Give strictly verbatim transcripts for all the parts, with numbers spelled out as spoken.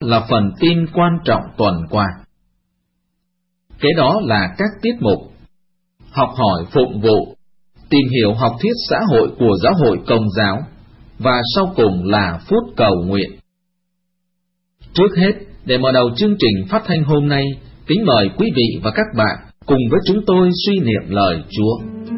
là phần tin quan trọng tuần qua. Kế đó là các tiết mục: học hỏi phụng vụ, tìm hiểu học thuyết xã hội của giáo hội Công giáo, và sau cùng là phút cầu nguyện. Trước hết, để mở đầu chương trình phát thanh hôm nay, kính mời quý vị và các bạn cùng với chúng tôi suy niệm lời Chúa.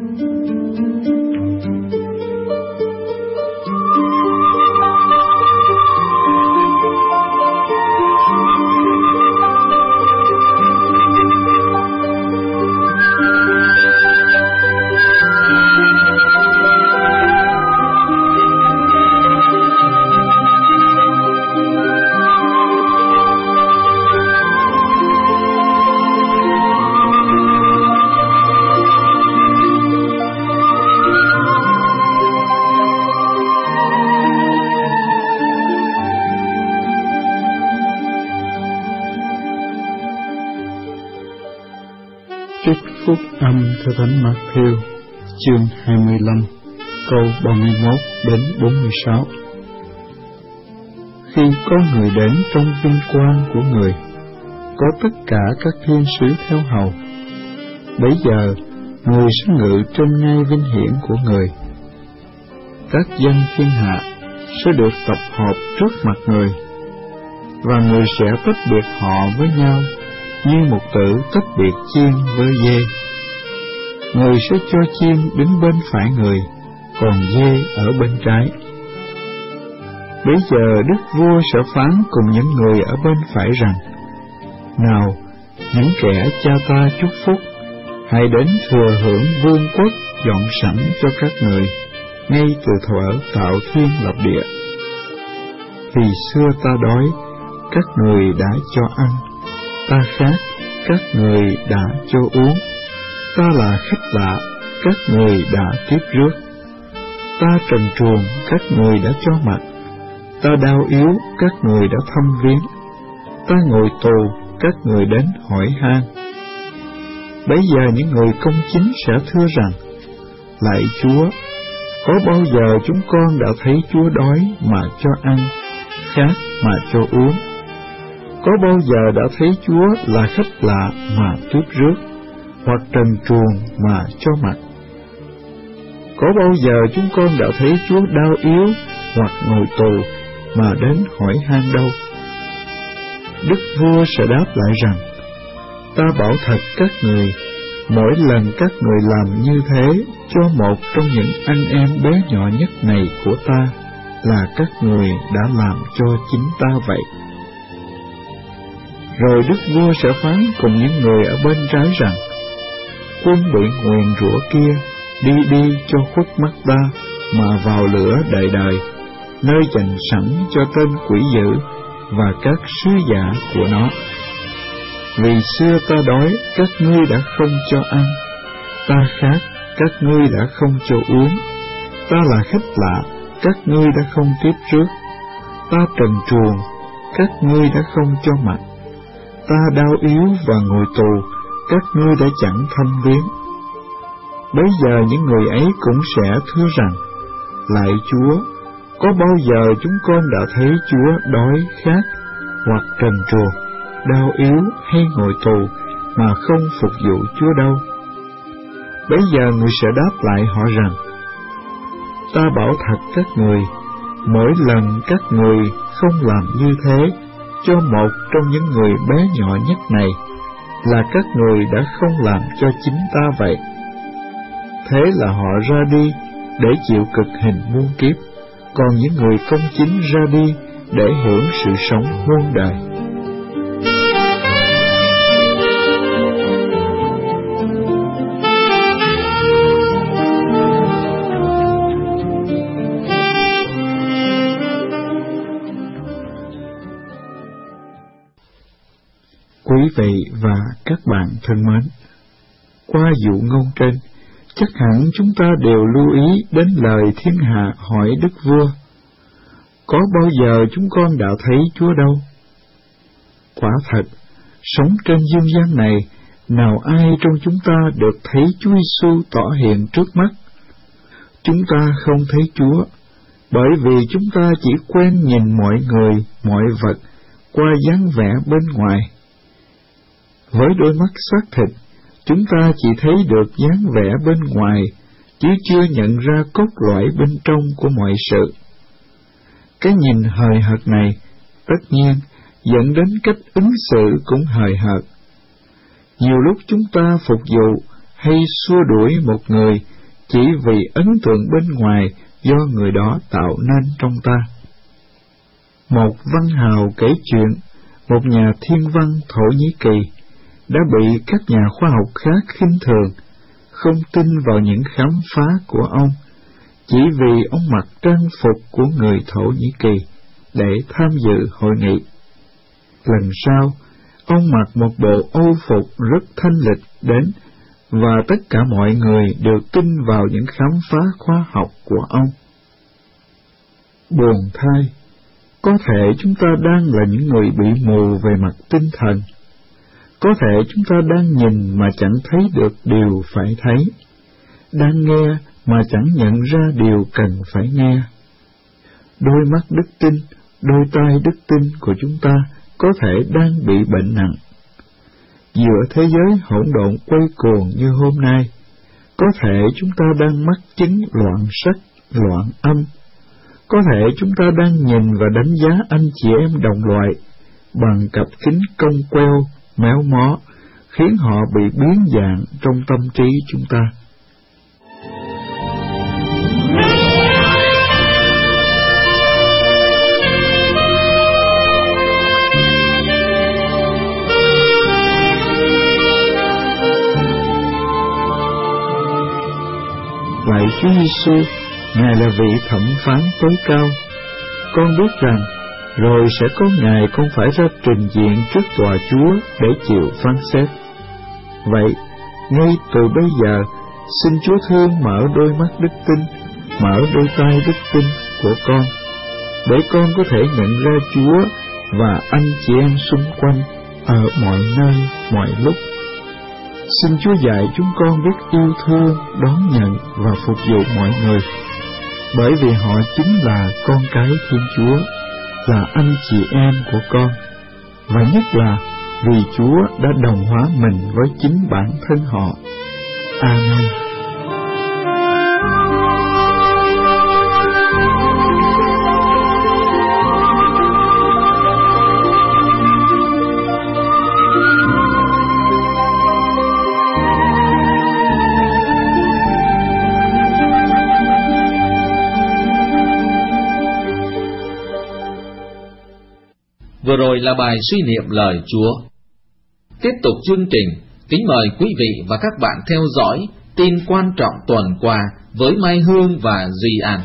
Trích phúc âm theo Thánh Matthew, chương hai mươi lăm, câu ba mươi mốt đến bốn mươi sáu. Khi có người đến trong vinh quang của người, có tất cả các thiên sứ theo hầu, bấy giờ người sẽ ngự trên ngai vinh hiển của người. Các dân thiên hạ sẽ được tập hợp trước mặt người, và người sẽ tách biệt họ với nhau như một tử tách biệt chiên với dê. Người sẽ cho chiên đứng bên phải người, còn dê ở bên trái. Bây giờ đức vua sẽ phán cùng những người ở bên phải rằng: nào, những kẻ cha ta chúc phúc, hãy đến thừa hưởng vương quốc dọn sẵn cho các người, ngay từ thuở tạo thiên lập địa. Vì xưa ta đói, các người đã cho ăn; ta khát, các người đã cho uống; ta là khách lạ, các người đã tiếp rước; ta trần truồng, các người đã cho mặc; ta đau yếu, các người đã thăm viếng; ta ngồi tù, các người đến hỏi han. Bấy giờ những người công chính sẽ thưa rằng: lạy Chúa, có bao giờ chúng con đã thấy Chúa đói mà cho ăn, khát mà cho uống? Có bao giờ đã thấy Chúa là khách lạ mà tiếp rước, hoặc trần truồng mà cho mặc? Có bao giờ chúng con đã thấy Chúa đau yếu hoặc ngồi tù mà đến hỏi han đâu? Đức vua sẽ đáp lại rằng: ta bảo thật các người, mỗi lần các người làm như thế cho một trong những anh em bé nhỏ nhất này của ta, là các người đã làm cho chính ta vậy. Rồi đức vua sẽ phán cùng những người ở bên trái rằng: quân bị nguyền rủa kia, đi đi cho khuất mắt ta, mà vào lửa đời đời, nơi dành sẵn cho tên quỷ dữ và các sứ giả của nó. Vì xưa ta đói, các ngươi đã không cho ăn; ta khát, các ngươi đã không cho uống; ta là khách lạ, các ngươi đã không tiếp rước; ta trần truồng, các ngươi đã không cho mặc; ta đau yếu và ngồi tù, các ngươi đã chẳng thăm viếng. Bấy giờ những người ấy cũng sẽ thưa rằng: lạy Chúa, có bao giờ chúng con đã thấy Chúa đói khát, hoặc trần truồng, đau yếu hay ngồi tù mà không phục vụ Chúa đâu? Bấy giờ người sẽ đáp lại họ rằng: ta bảo thật các người, mỗi lần các người không làm như thế cho một trong những người bé nhỏ nhất này, là các người đã không làm cho chính ta vậy. Thế là họ ra đi để chịu cực hình muôn kiếp, còn những người công chính ra đi để hưởng sự sống muôn đời. Quý vị và các bạn thân mến, qua dụ ngôn trên, chắc hẳn chúng ta đều lưu ý đến lời thiên hạ hỏi đức vua: có bao giờ chúng con đã thấy Chúa đâu? Quả thật, sống trên dương gian này, nào ai trong chúng ta được thấy Chúa Giêsu tỏ hiện trước mắt? Chúng ta không thấy Chúa, bởi vì chúng ta chỉ quen nhìn mọi người, mọi vật qua dáng vẻ bên ngoài. Với đôi mắt xác thịt, chúng ta chỉ thấy được dáng vẻ bên ngoài, chứ chưa nhận ra cốt lõi bên trong của mọi sự. Cái nhìn hời hợt này, tất nhiên, dẫn đến cách ứng xử cũng hời hợt. Nhiều lúc chúng ta phục vụ hay xua đuổi một người chỉ vì ấn tượng bên ngoài do người đó tạo nên trong ta. Một văn hào kể chuyện, một nhà thiên văn Thổ Nhĩ Kỳ đã bị các nhà khoa học khác khinh thường, không tin vào những khám phá của ông, chỉ vì ông mặc trang phục của người Thổ Nhĩ Kỳ để tham dự hội nghị. Lần sau, ông mặc một bộ âu phục rất thanh lịch đến, và tất cả mọi người đều tin vào những khám phá khoa học của ông. Buồn thay, có thể chúng ta đang là những người bị mù về mặt tinh thần. Có thể chúng ta đang nhìn mà chẳng thấy được điều phải thấy, đang nghe mà chẳng nhận ra điều cần phải nghe. Đôi mắt đức tin, đôi tai đức tin của chúng ta có thể đang bị bệnh nặng. Giữa thế giới hỗn độn quay cuồng như hôm nay, có thể chúng ta đang mắc chứng loạn sắc, loạn âm. Có thể chúng ta đang nhìn và đánh giá anh chị em đồng loại bằng cặp kính cong queo, méo mó, khiến họ bị biến dạng trong tâm trí chúng ta. Lạy Chúa Giêsu, Ngài là vị thẩm phán tối cao. Con biết rằng rồi sẽ có ngày con phải ra trình diện trước tòa Chúa để chịu phán xét. Vậy, ngay từ bây giờ, xin Chúa thương mở đôi mắt đức tin, mở đôi tai đức tin của con, để con có thể nhận ra Chúa và anh chị em xung quanh ở mọi nơi, mọi lúc. Xin Chúa dạy chúng con biết yêu thương, đón nhận và phục vụ mọi người, bởi vì họ chính là con cái Thiên Chúa, là anh chị em của con, và nhất là vì Chúa đã đồng hóa mình với chính bản thân họ. Amen. Vừa rồi là bài suy niệm lời Chúa. Tiếp tục chương trình, kính mời quý vị và các bạn theo dõi tin quan trọng tuần qua với Mai Hương và Duy An.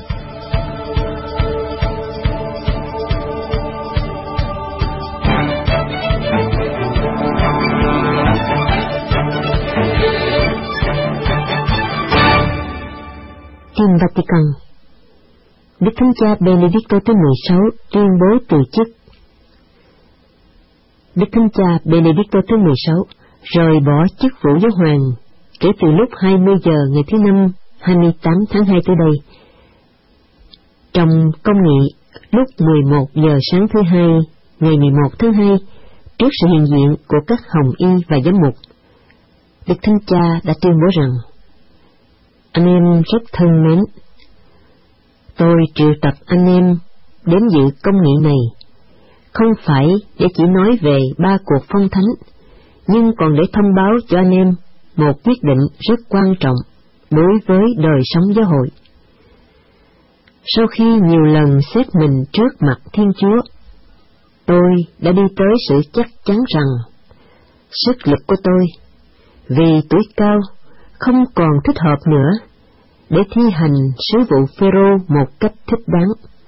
Tin Vatican. Đức Thánh Cha Benedicto thứ mười sáu tuyên bố từ chức. Đức Thánh Cha Benedicto thứ mười sáu rời bỏ chức vụ giáo hoàng kể từ lúc hai mươi giờ ngày thứ Năm hai mươi tám tháng hai tới đây. Trong công nghị lúc mười một giờ sáng thứ Hai ngày mười một tháng hai, trước sự hiện diện của các hồng y và giám mục, Đức Thánh Cha đã tuyên bố rằng: Anh em rất thân mến, tôi triệu tập anh em đến dự công nghị này không phải để chỉ nói về ba cuộc phong thánh, nhưng còn để thông báo cho anh em một quyết định rất quan trọng đối với đời sống giáo hội. Sau khi nhiều lần xét mình trước mặt Thiên Chúa, tôi đã đi tới sự chắc chắn rằng sức lực của tôi, vì tuổi cao, không còn thích hợp nữa để thi hành sứ vụ Phêrô một cách thích đáng.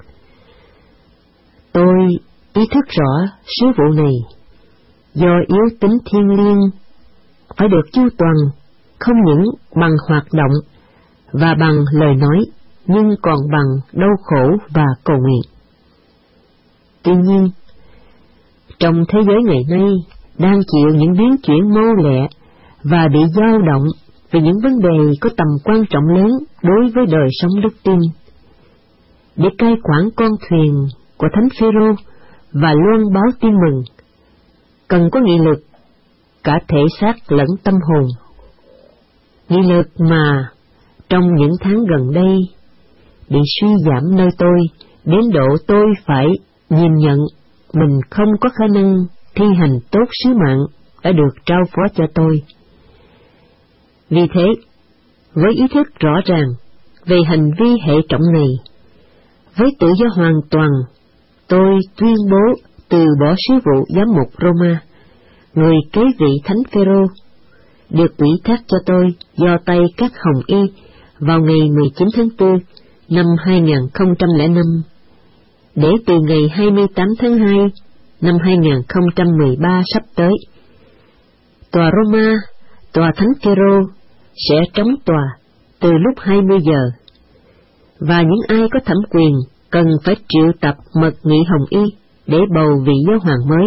Tôi ý thức rõ sứ vụ này do yếu tính thiêng liêng phải được chu toàn không những bằng hoạt động và bằng lời nói, nhưng còn bằng đau khổ và cầu nguyện. Tuy nhiên, trong thế giới ngày nay đang chịu những biến chuyển mau lẹ và bị dao động về những vấn đề có tầm quan trọng lớn đối với đời sống đức tin. Để cai quản con thuyền của Thánh Phêrô và loan báo tin mừng, cần có nghị lực, cả thể xác lẫn tâm hồn. Nghị lực mà trong những tháng gần đây bị suy giảm nơi tôi, đến độ tôi phải nhìn nhận mình không có khả năng thi hành tốt sứ mạng đã được trao phó cho tôi. Vì thế, với ý thức rõ ràng về hành vi hệ trọng này, với tự do hoàn toàn, tôi tuyên bố từ bỏ sứ vụ giám mục Roma, người kế vị Thánh Phêrô, được ủy thác cho tôi do tay các Hồng Y vào ngày mười chín tháng tư năm hai nghìn không trăm lẻ năm, để từ ngày hai mươi tám tháng hai năm hai nghìn không trăm mười ba sắp tới, tòa Roma, tòa Thánh Phêrô sẽ trống tòa từ lúc hai mươi giờ, và những ai có thẩm quyền cần phải triệu tập mật nghị Hồng Y để bầu vị giáo hoàng mới.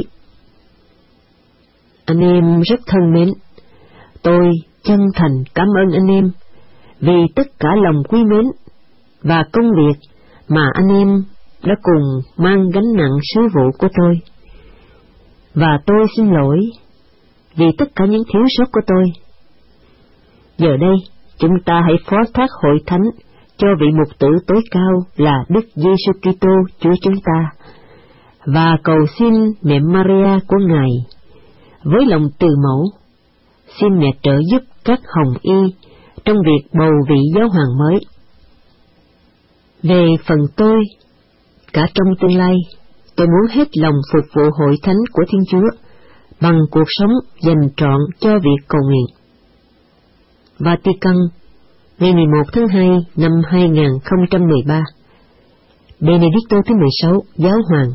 Anh em rất thân mến, tôi chân thành cảm ơn anh em vì tất cả lòng quý mến và công việc mà anh em đã cùng mang gánh nặng sứ vụ của tôi. Và tôi xin lỗi vì tất cả những thiếu sót của tôi. Giờ đây, chúng ta hãy phó thác hội thánh cho vị mục tử tối cao là Đức Giêsu Kitô Chúa chúng ta, và cầu xin mẹ Maria của Ngài với lòng từ mẫu, xin mẹ trợ giúp các Hồng Y trong việc bầu vị giáo hoàng mới. Về phần tôi, cả trong tương lai, tôi muốn hết lòng phục vụ hội thánh của Thiên Chúa bằng cuộc sống dành trọn cho việc cầu nguyện. Vatican, ngày mười một tháng hai năm hai nghìn không trăm mười ba, Benedicto thứ mười sáu, Giáo hoàng.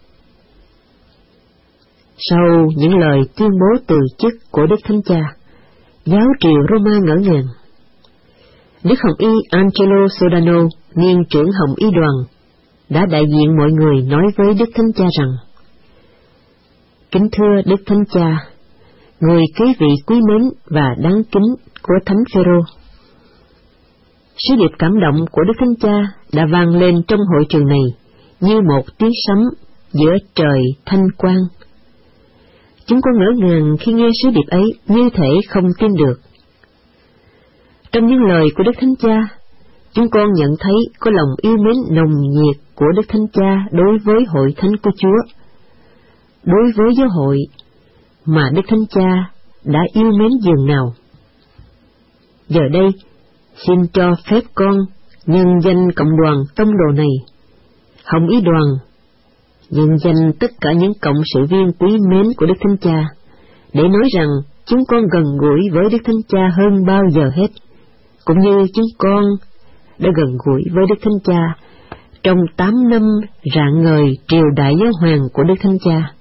Sau những lời tuyên bố từ chức của Đức Thánh Cha, giáo triều Roma ngỡ ngàng. Đức Hồng Y Angelo Sodano, niên trưởng Hồng Y đoàn, đã đại diện mọi người nói với Đức Thánh Cha rằng: Kính thưa Đức Thánh Cha, người kế vị quý mến và đáng kính của Thánh Phêrô, sứ điệp cảm động của Đức Thánh Cha đã vang lên trong hội trường này như một tiếng sấm giữa trời thanh quang. Chúng con ngỡ ngàng khi nghe sứ điệp ấy, như thể không tin được. Trong những lời của Đức Thánh Cha, chúng con nhận thấy có lòng yêu mến nồng nhiệt của Đức Thánh Cha đối với hội thánh của Chúa, đối với giáo hội mà Đức Thánh Cha đã yêu mến dường nào. Giờ đây, xin cho phép con nhân danh cộng đoàn tông đồ này, Hồng Y đoàn, nhân danh tất cả những cộng sự viên quý mến của Đức Thánh Cha, để nói rằng chúng con gần gũi với Đức Thánh Cha hơn bao giờ hết, cũng như chúng con đã gần gũi với Đức Thánh Cha trong tám năm rạng ngời triều đại giáo hoàng của Đức Thánh Cha.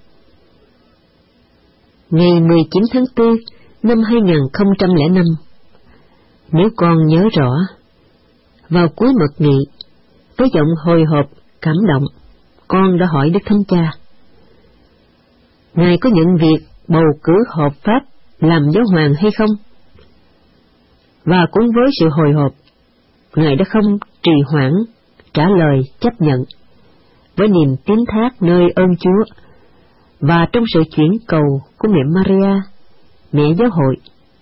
Ngày mười chín tháng tư năm hai nghìn không trăm lẻ năm, nếu con nhớ rõ, vào cuối mật nghị, với giọng hồi hộp, cảm động, con đã hỏi Đức Thánh Cha: Ngài có nhận việc bầu cử hợp pháp làm giáo hoàng hay không? Và cũng với sự hồi hộp, Ngài đã không trì hoãn trả lời chấp nhận, với niềm tín thác nơi ơn Chúa, và trong sự chuyển cầu của mẹ Maria, mẹ giáo hội.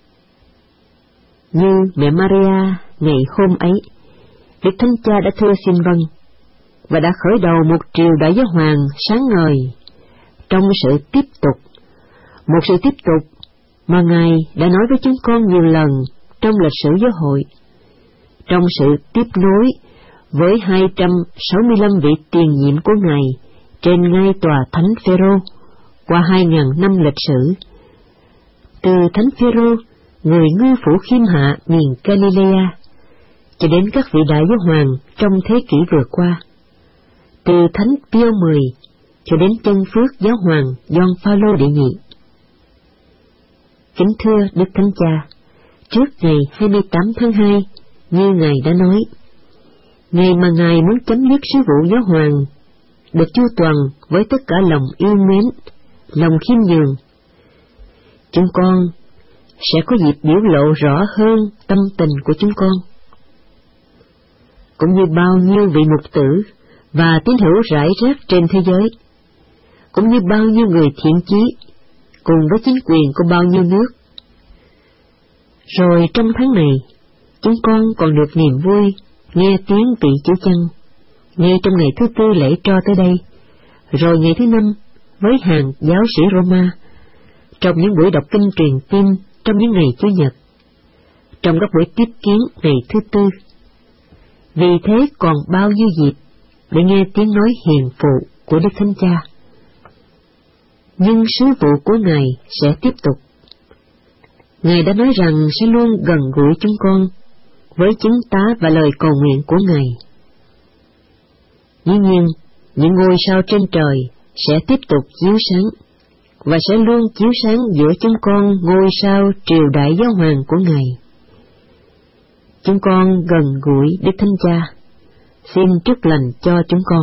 Như mẹ Maria ngày hôm ấy, Đức Thánh Cha đã thưa xin vâng, và đã khởi đầu một triều đại giáo hoàng sáng ngời, trong sự tiếp tục, một sự tiếp tục mà Ngài đã nói với chúng con nhiều lần trong lịch sử giáo hội, trong sự tiếp nối với hai trăm sáu mươi lăm vị tiền nhiệm của Ngài trên ngai tòa Thánh Phêrô qua hai nghìn năm lịch sử. Từ Thánh Phêrô, người ngư phủ khiêm hạ miền Galilea, cho đến các vị đại giáo hoàng trong thế kỷ vừa qua. Từ Thánh Pio mười cho đến chân phước giáo hoàng Gioan Phaolô đệ nhị. Kính thưa Đức Thánh Cha, trước ngày hai mươi tám tháng hai, như Ngài đã nói, ngày mà Ngài muốn chấm dứt sứ vụ giáo hoàng, được chu toàn với tất cả lòng yêu mến, lòng khiêm nhường, chúng con sẽ có dịp biểu lộ rõ hơn tâm tình của chúng con. Cũng như bao nhiêu vị mục tử và tín hữu rải rác trên thế giới, cũng như bao nhiêu người thiện chí, cùng với chính quyền của bao nhiêu nước. Rồi trong tháng này, chúng con còn được niềm vui nghe tiếng vị Chúa Chân, ngay trong ngày thứ tư lễ tro tới đây, rồi ngày thứ năm với hàng giáo sĩ Roma, trong những buổi đọc kinh truyền tin trong những ngày Chủ nhật, trong các buổi tiếp kiến ngày thứ tư. Vì thế còn bao nhiêu dịp để nghe tiếng nói hiền phụ của Đức Thánh Cha. Nhưng sứ vụ của Ngài sẽ tiếp tục. Ngài đã nói rằng sẽ luôn gần gũi chúng con với chứng tá và lời cầu nguyện của Ngài. Dĩ nhiên, những ngôi sao trên trời sẽ tiếp tục chiếu sáng, và sẽ luôn chiếu sáng giữa chúng con ngôi sao triều đại giáo hoàng của Ngài. Chúng con gần gũi Đức Thánh Cha, xin chúc lành cho chúng con.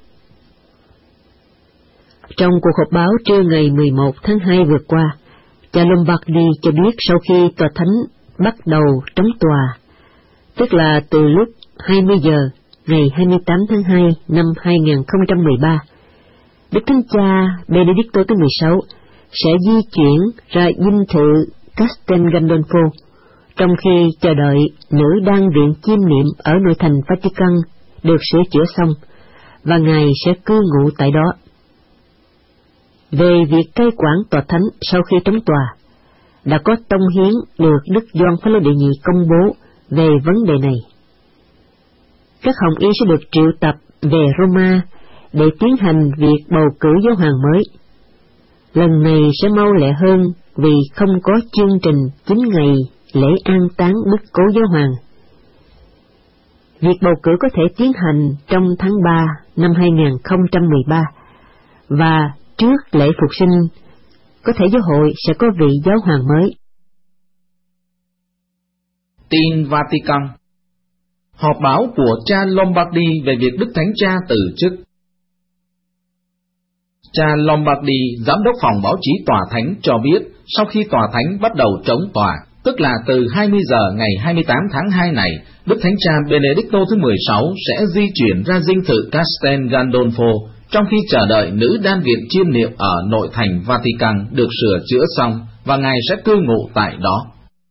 Trong cuộc họp báo trưa ngày mười một tháng hai vừa qua, cha Lombardi cho biết sau khi tòa thánh bắt đầu trống tòa, tức là từ lúc hai mươi giờ ngày hai mươi tám tháng hai năm hai nghìn không trăm mười ba, Đức Thánh Cha Benedicto thứ mười sáu sẽ di chuyển ra dinh thự Castel Gandolfo, trong khi chờ đợi nữ đan viện chiêm niệm ở nội thành Vatican được sửa chữa xong, và Ngài sẽ cư ngụ tại đó. Về việc cai quản tòa thánh sau khi trống tòa, đã có tông hiến được Đức Gioan Phaolô đệ nhị công bố về vấn đề này. Các hồng y sẽ được triệu tập về Roma để tiến hành việc bầu cử giáo hoàng mới. Lần này sẽ mau lẹ hơn vì không có chương trình chín ngày lễ an táng đức cố giáo hoàng. Việc bầu cử có thể tiến hành trong tháng ba năm hai nghìn không trăm mười ba, và trước lễ phục sinh, có thể giáo hội sẽ có vị giáo hoàng mới. Tin Vatican. Họp báo của cha Lombardi về việc Đức Thánh Cha từ chức. Cha Lombardi, giám đốc phòng báo chí tòa thánh cho biết, sau khi tòa thánh bắt đầu trống tòa, tức là từ hai mươi giờ ngày hai mươi tám tháng hai này, Đức Thánh Cha Benedicto thứ mười sáu sẽ di chuyển ra dinh thự Castel Gandolfo, trong khi chờ đợi nữ đan viện chiêm niệm ở nội thành Vatican được sửa chữa xong, và Ngài sẽ cư ngụ tại đó.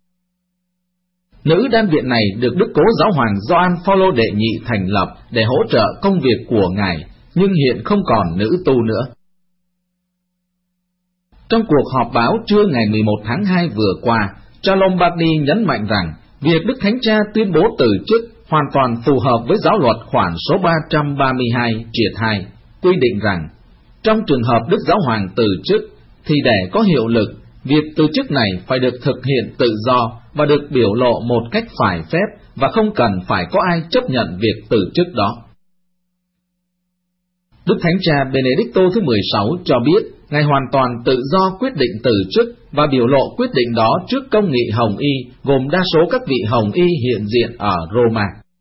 Nữ đan viện này được Đức Cố Giáo hoàng Gioan Phaolô đệ nhị thành lập để hỗ trợ công việc của Ngài, nhưng hiện không còn nữ tu nữa. Trong cuộc họp báo trưa ngày mười một tháng hai vừa qua, cha Lombardi nhấn mạnh rằng việc Đức Thánh Cha tuyên bố từ chức hoàn toàn phù hợp với giáo luật khoản số ba trăm ba mươi hai triệt hai, quy định rằng trong trường hợp Đức Giáo hoàng từ chức thì để có hiệu lực, việc từ chức này phải được thực hiện tự do và được biểu lộ một cách phải phép, và không cần phải có ai chấp nhận việc từ chức đó. Đức Thánh Cha Benedicto thứ mười sáu cho biết Ngài hoàn toàn tự do quyết định từ chức và biểu lộ quyết định đó trước công nghị Hồng Y, gồm đa số các vị Hồng Y hiện diện ở Roma.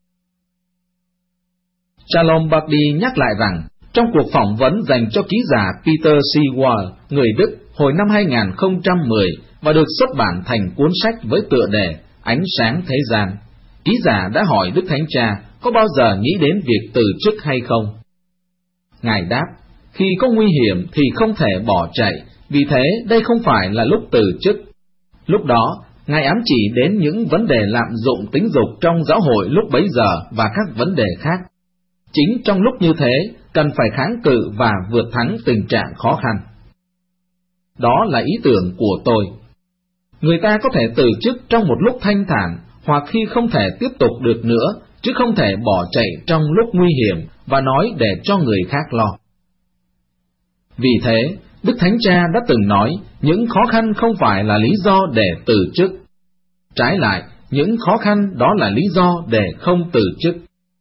Cha Lombardi nhắc lại rằng, trong cuộc phỏng vấn dành cho ký giả Peter Sewell, người Đức, hồi năm hai nghìn không trăm mười, và được xuất bản thành cuốn sách với tựa đề Ánh sáng thế gian, ký giả đã hỏi Đức Thánh Cha có bao giờ nghĩ đến việc từ chức hay không. Ngài đáp, khi có nguy hiểm thì không thể bỏ chạy, vì thế đây không phải là lúc từ chức. Lúc đó, Ngài ám chỉ đến những vấn đề lạm dụng tính dục trong giáo hội lúc bấy giờ và các vấn đề khác. Chính trong lúc như thế, cần phải kháng cự và vượt thắng tình trạng khó khăn. Đó là ý tưởng của tôi. Người ta có thể từ chức trong một lúc thanh thản, hoặc khi không thể tiếp tục được nữa, chứ không thể bỏ chạy trong lúc nguy hiểm và nói để cho người khác lo. Vì thế, Đức Thánh Cha đã từng nói, những khó khăn không phải là lý do để từ chức. Trái lại, những khó khăn đó là lý do để không từ chức.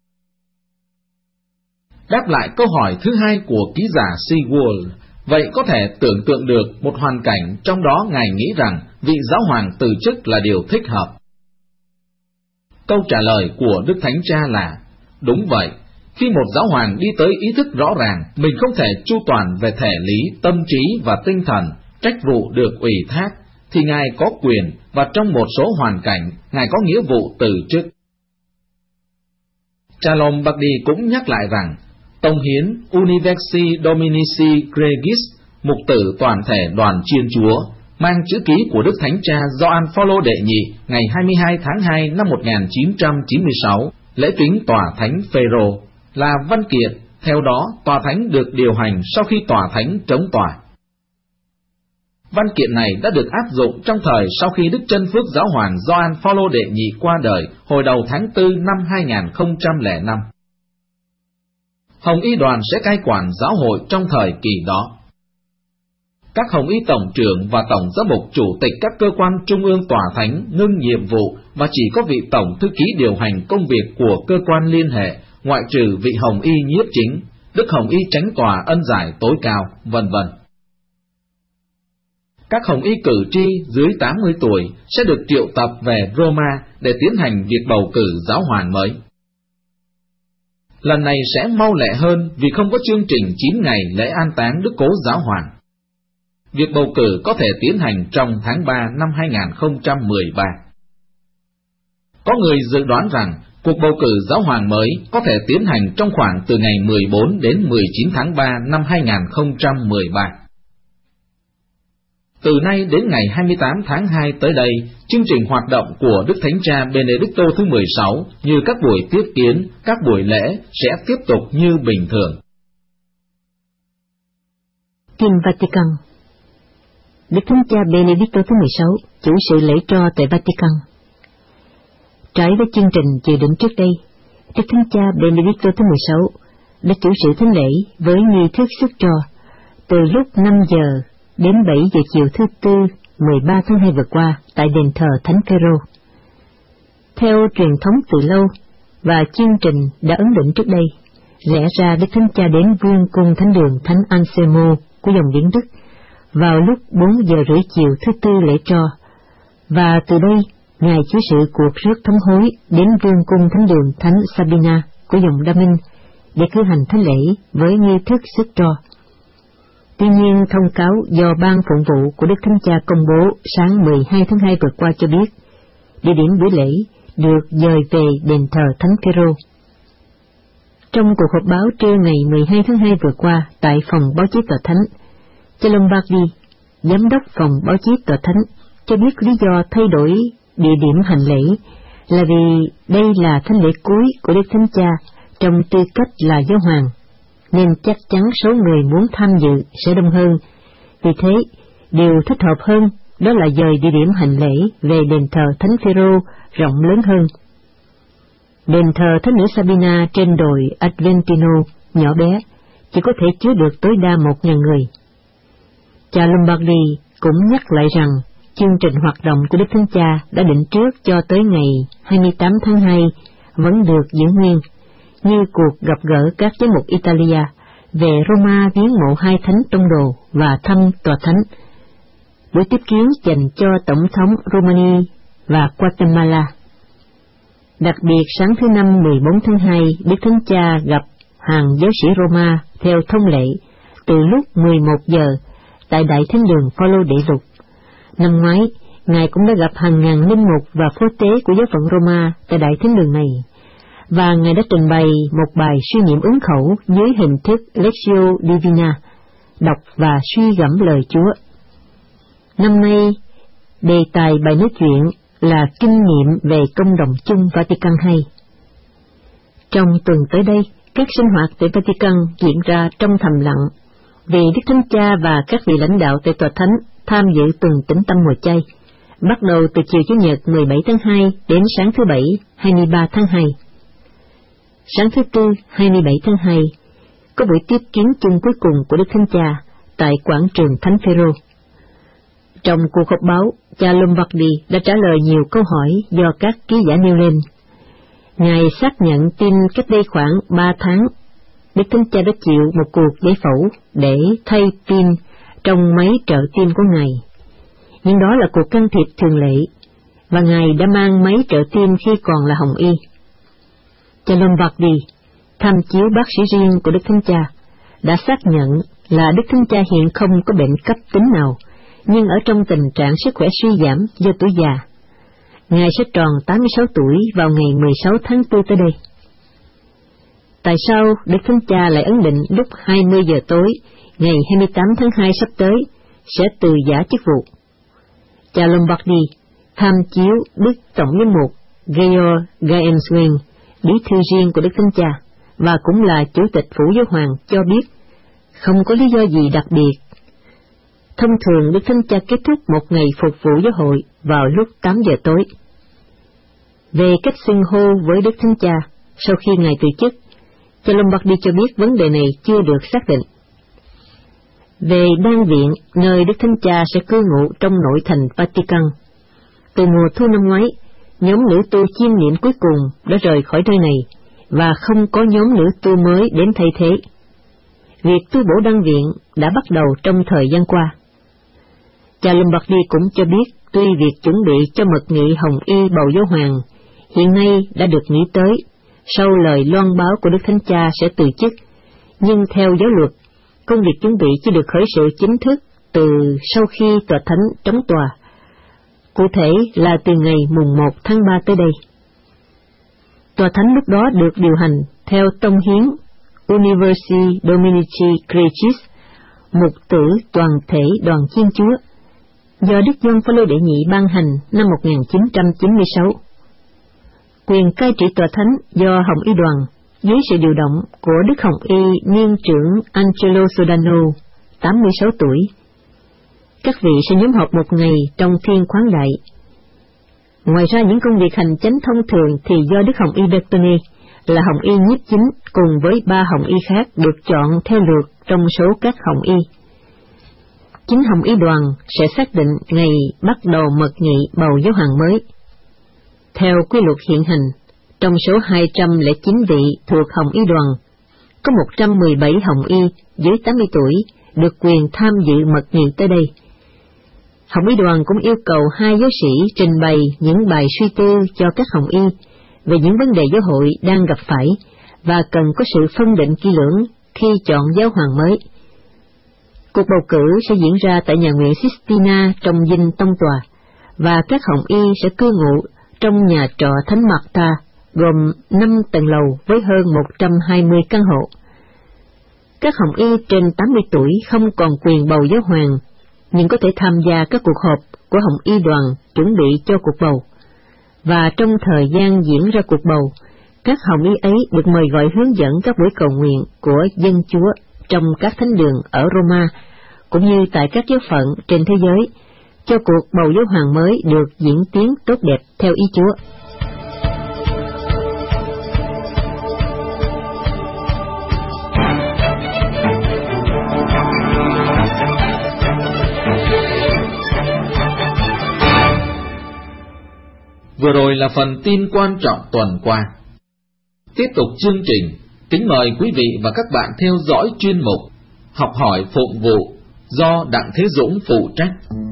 Đáp lại câu hỏi thứ hai của ký giả Sewell, vậy có thể tưởng tượng được một hoàn cảnh trong đó Ngài nghĩ rằng vị giáo hoàng từ chức là điều thích hợp. Câu trả lời của Đức Thánh Cha là, đúng vậy, khi một giáo hoàng đi tới ý thức rõ ràng mình không thể chu toàn về thể lý, tâm trí và tinh thần, trách vụ được ủy thác, thì Ngài có quyền và trong một số hoàn cảnh Ngài có nghĩa vụ từ chức. Cha Lombardi cũng nhắc lại rằng, tông hiến Universi Dominici Gregis, mục tử toàn thể đoàn Chiên Chúa, mang chữ ký của Đức Thánh Cha Gioan Phaolô đệ nhị ngày hai mươi hai tháng hai năm một nghìn chín trăm chín mươi sáu, lễ kính tòa thánh Phêrô, là văn kiện. Theo đó, tòa thánh được điều hành sau khi tòa thánh trống tòa. Văn kiện này đã được áp dụng trong thời sau khi Đức Chân Phước Giáo hoàng Gioan Phaolô đệ nhị qua đời hồi đầu tháng tư năm hai nghìn không trăm lẻ năm. Hồng Y đoàn sẽ cai quản giáo hội trong thời kỳ đó. Các Hồng Y tổng trưởng và tổng giám mục chủ tịch các cơ quan trung ương tòa thánh ngưng nhiệm vụ và chỉ có vị tổng thư ký điều hành công việc của cơ quan liên hệ, ngoại trừ vị Hồng Y nhiếp chính, Đức Hồng Y chánh tòa ân giải tối cao, vân vân. Các Hồng Y cử tri dưới tám mươi tuổi sẽ được triệu tập về Roma để tiến hành việc bầu cử giáo hoàng mới. Lần này sẽ mau lẹ hơn vì không có chương trình chín ngày lễ an táng Đức Cố Giáo hoàng. Việc bầu cử có thể tiến hành trong tháng ba năm hai nghìn không trăm mười ba. Có người dự đoán rằng cuộc bầu cử giáo hoàng mới có thể tiến hành trong khoảng từ ngày mười bốn đến mười chín tháng ba năm hai nghìn không trăm mười ba. Từ nay đến ngày hai mươi tám tháng hai tới đây, chương trình hoạt động của Đức Thánh Cha Benedicto thứ mười sáu như các buổi tiếp kiến, các buổi lễ sẽ tiếp tục như bình thường. Kinh Vatican. Đức Thánh Cha Benedicto thứ mười sáu chủ sự lễ tro tại Vatican. Trái với chương trình dự định trước đây, Đức Thánh Cha Benedicto thứ mười sáu đã chủ sự thánh lễ với nghi thức rước tro từ lúc năm giờ đến bảy giờ chiều thứ Tư mười ba tháng hai vừa qua tại đền thờ Thánh Phêrô. Theo truyền thống từ lâu và chương trình đã ấn định trước đây, lẽ ra Đức Thánh Cha đến vương cung thánh đường Thánh Anselmo của dòng Điển Đức vào lúc bốn giờ rưỡi chiều thứ Tư lễ tro, và từ đây Ngài chủ sự cuộc rước thống hối đến vương cung thánh đường Thánh Sabina của dòng Đa Minh để cử hành thánh lễ với nghi thức rước tro. Tuy nhiên, thông cáo do Ban Phụng vụ của Đức Thánh Cha công bố sáng mười hai tháng hai vừa qua cho biết, địa điểm buổi lễ được dời về đền thờ Thánh Phêrô. Trong cuộc họp báo trưa ngày mười hai tháng hai vừa qua tại phòng báo chí tòa thánh, cha Lombardi, giám đốc phòng báo chí tòa thánh, cho biết lý do thay đổi địa điểm hành lễ là vì đây là thánh lễ cuối của Đức Thánh Cha trong tư cách là giáo hoàng, nên chắc chắn số người muốn tham dự sẽ đông hơn. Vì thế, điều thích hợp hơn đó là dời địa điểm hành lễ về đền thờ Thánh Phêrô rộng lớn hơn. Đền thờ Thánh nữ Sabina trên đồi Aventino nhỏ bé, chỉ có thể chứa được tối đa một ngàn người. Cha Lombardi cũng nhắc lại rằng chương trình hoạt động của Đức Thánh Cha đã định trước cho tới ngày hai mươi tám tháng hai vẫn được giữ nguyên, như cuộc gặp gỡ các giám mục Italia về Roma viếng mộ hai thánh tông đồ và thăm tòa thánh, buổi tiếp kiến dành cho Tổng thống Romania và Guatemala. Đặc biệt sáng thứ Năm mười bốn tháng hai, Đức Thánh Cha gặp hàng giáo sĩ Roma theo thông lệ từ lúc mười một giờ tại Đại Thánh đường Phaolô Đệ Lục. Năm ngoái, Ngài cũng đã gặp hàng ngàn linh mục và phó tế của giáo phận Roma tại Đại Thánh đường này, và Ngài đã trình bày một bài suy niệm ứng khẩu dưới hình thức Lectio Divina, đọc và suy gẫm lời Chúa. Năm nay, đề tài bài nói chuyện là kinh nghiệm về công đồng chung Vatican hai. Trong tuần tới đây, các sinh hoạt tại Vatican diễn ra trong thầm lặng, vì Đức Thánh Cha và các vị lãnh đạo tại tòa thánh tham dự tuần tĩnh tâm mùa chay, bắt đầu từ chiều Chủ nhật mười bảy tháng hai đến sáng thứ Bảy hai mươi ba tháng hai. Sáng thứ Tư hai mươi bảy tháng hai, có buổi tiếp kiến chung cuối cùng của Đức Thánh Cha tại quảng trường Thánh Phêrô. Trong cuộc họp báo, cha Lombardi đã trả lời nhiều câu hỏi do các ký giả nêu lên. Ngài xác nhận tin cách đây khoảng ba tháng, Đức Thánh Cha đã chịu một cuộc giải phẫu để thay pin trong máy trợ tim của Ngài. Nhưng đó là cuộc can thiệp thường lệ, và Ngài đã mang máy trợ tim khi còn là Hồng Y. Cha Lombardi, tham chiếu bác sĩ riêng của Đức Thánh Cha, đã xác nhận là Đức Thánh Cha hiện không có bệnh cấp tính nào, nhưng ở trong tình trạng sức khỏe suy giảm do tuổi già. Ngài sẽ tròn tám mươi sáu tuổi vào ngày mười sáu tháng tư tới đây. tại sao Đức Thánh Cha lại ấn định lúc hai mươi giờ tối, ngày hai mươi tám tháng hai sắp tới, sẽ từ giả chức vụ? Cha Lombardi, tham chiếu Đức Tổng giám mục Georg Gaenswein, bí thư riêng của Đức Thánh Cha, và cũng là Chủ tịch Phủ Giáo Hoàng, cho biết không có lý do gì đặc biệt. Thông thường Đức Thánh Cha kết thúc một ngày phục vụ giáo hội vào lúc tám giờ tối. Về cách xưng hô với Đức Thánh Cha sau khi Ngài từ chức, cha Lombardi cho biết vấn đề này chưa được xác định. Về đan viện nơi Đức Thánh Cha sẽ cư ngụ trong nội thành Vatican, từ mùa thu năm ngoái, nhóm nữ tu chiêm niệm cuối cùng đã rời khỏi nơi này, và không có nhóm nữ tu mới đến thay thế. Việc tu bổ đan viện đã bắt đầu trong thời gian qua. Cha Lombardi cũng cho biết tuy việc chuẩn bị cho mật nghị Hồng Y bầu giáo hoàng hiện nay đã được nghĩ tới sau lời loan báo của Đức Thánh Cha sẽ từ chức, nhưng theo giáo luật, công việc chuẩn bị chỉ được khởi sự chính thức từ sau khi tòa thánh trống tòa, cụ thể là từ ngày mùng một tháng ba tới đây. Tòa thánh lúc đó được điều hành theo tông hiến Universi Dominici Cregis, mục tử toàn thể đoàn Thiên Chúa, do Đức Gioan Phaolô đệ nhị ban hành năm một nghìn chín trăm chín mươi sáu. Quyền cai trị tòa thánh do Hồng Y đoàn dưới sự điều động của Đức Hồng Y niên trưởng Angelo Sodano, tám mươi sáu tuổi. Các vị sẽ nhóm họp một ngày trong thiên khoáng đại. Ngoài ra những công việc hành chánh thông thường thì do Đức Hồng Y Bertone là Hồng Y nhiếp chính cùng với ba Hồng Y khác được chọn theo lượt trong số các Hồng Y. Chính Hồng Y đoàn sẽ xác định ngày bắt đầu mật nghị bầu giáo hoàng mới. Theo quy luật hiện hành, trong số hai trăm lẻ chín vị thuộc Hồng Y đoàn, có một trăm mười bảy Hồng Y dưới tám mươi tuổi được quyền tham dự mật nghị tới đây. Hồng Y đoàn cũng yêu cầu hai giáo sĩ trình bày những bài suy tư cho các Hồng Y về những vấn đề giáo hội đang gặp phải và cần có sự phân định kỹ lưỡng khi chọn giáo hoàng mới. Cuộc bầu cử sẽ diễn ra tại nhà nguyện Sistina trong dinh tông tòa, và các Hồng Y sẽ cư ngụ trong nhà trọ Thánh Marta, gồm năm tầng lầu với hơn một trăm hai mươi căn hộ. Các Hồng Y trên tám mươi tuổi không còn quyền bầu giáo hoàng, nhưng có thể tham gia các cuộc họp của Hồng Y đoàn chuẩn bị cho cuộc bầu. Và trong thời gian diễn ra cuộc bầu, các Hồng Y ấy được mời gọi hướng dẫn các buổi cầu nguyện của dân Chúa trong các thánh đường ở Roma, cũng như tại các giáo phận trên thế giới, cho cuộc bầu giáo hoàng mới được diễn tiến tốt đẹp theo ý Chúa. Vừa rồi là phần tin quan trọng tuần qua. Tiếp tục chương trình, kính mời quý vị và các bạn theo dõi chuyên mục Học hỏi phụng vụ do Đặng Thế Dũng phụ trách.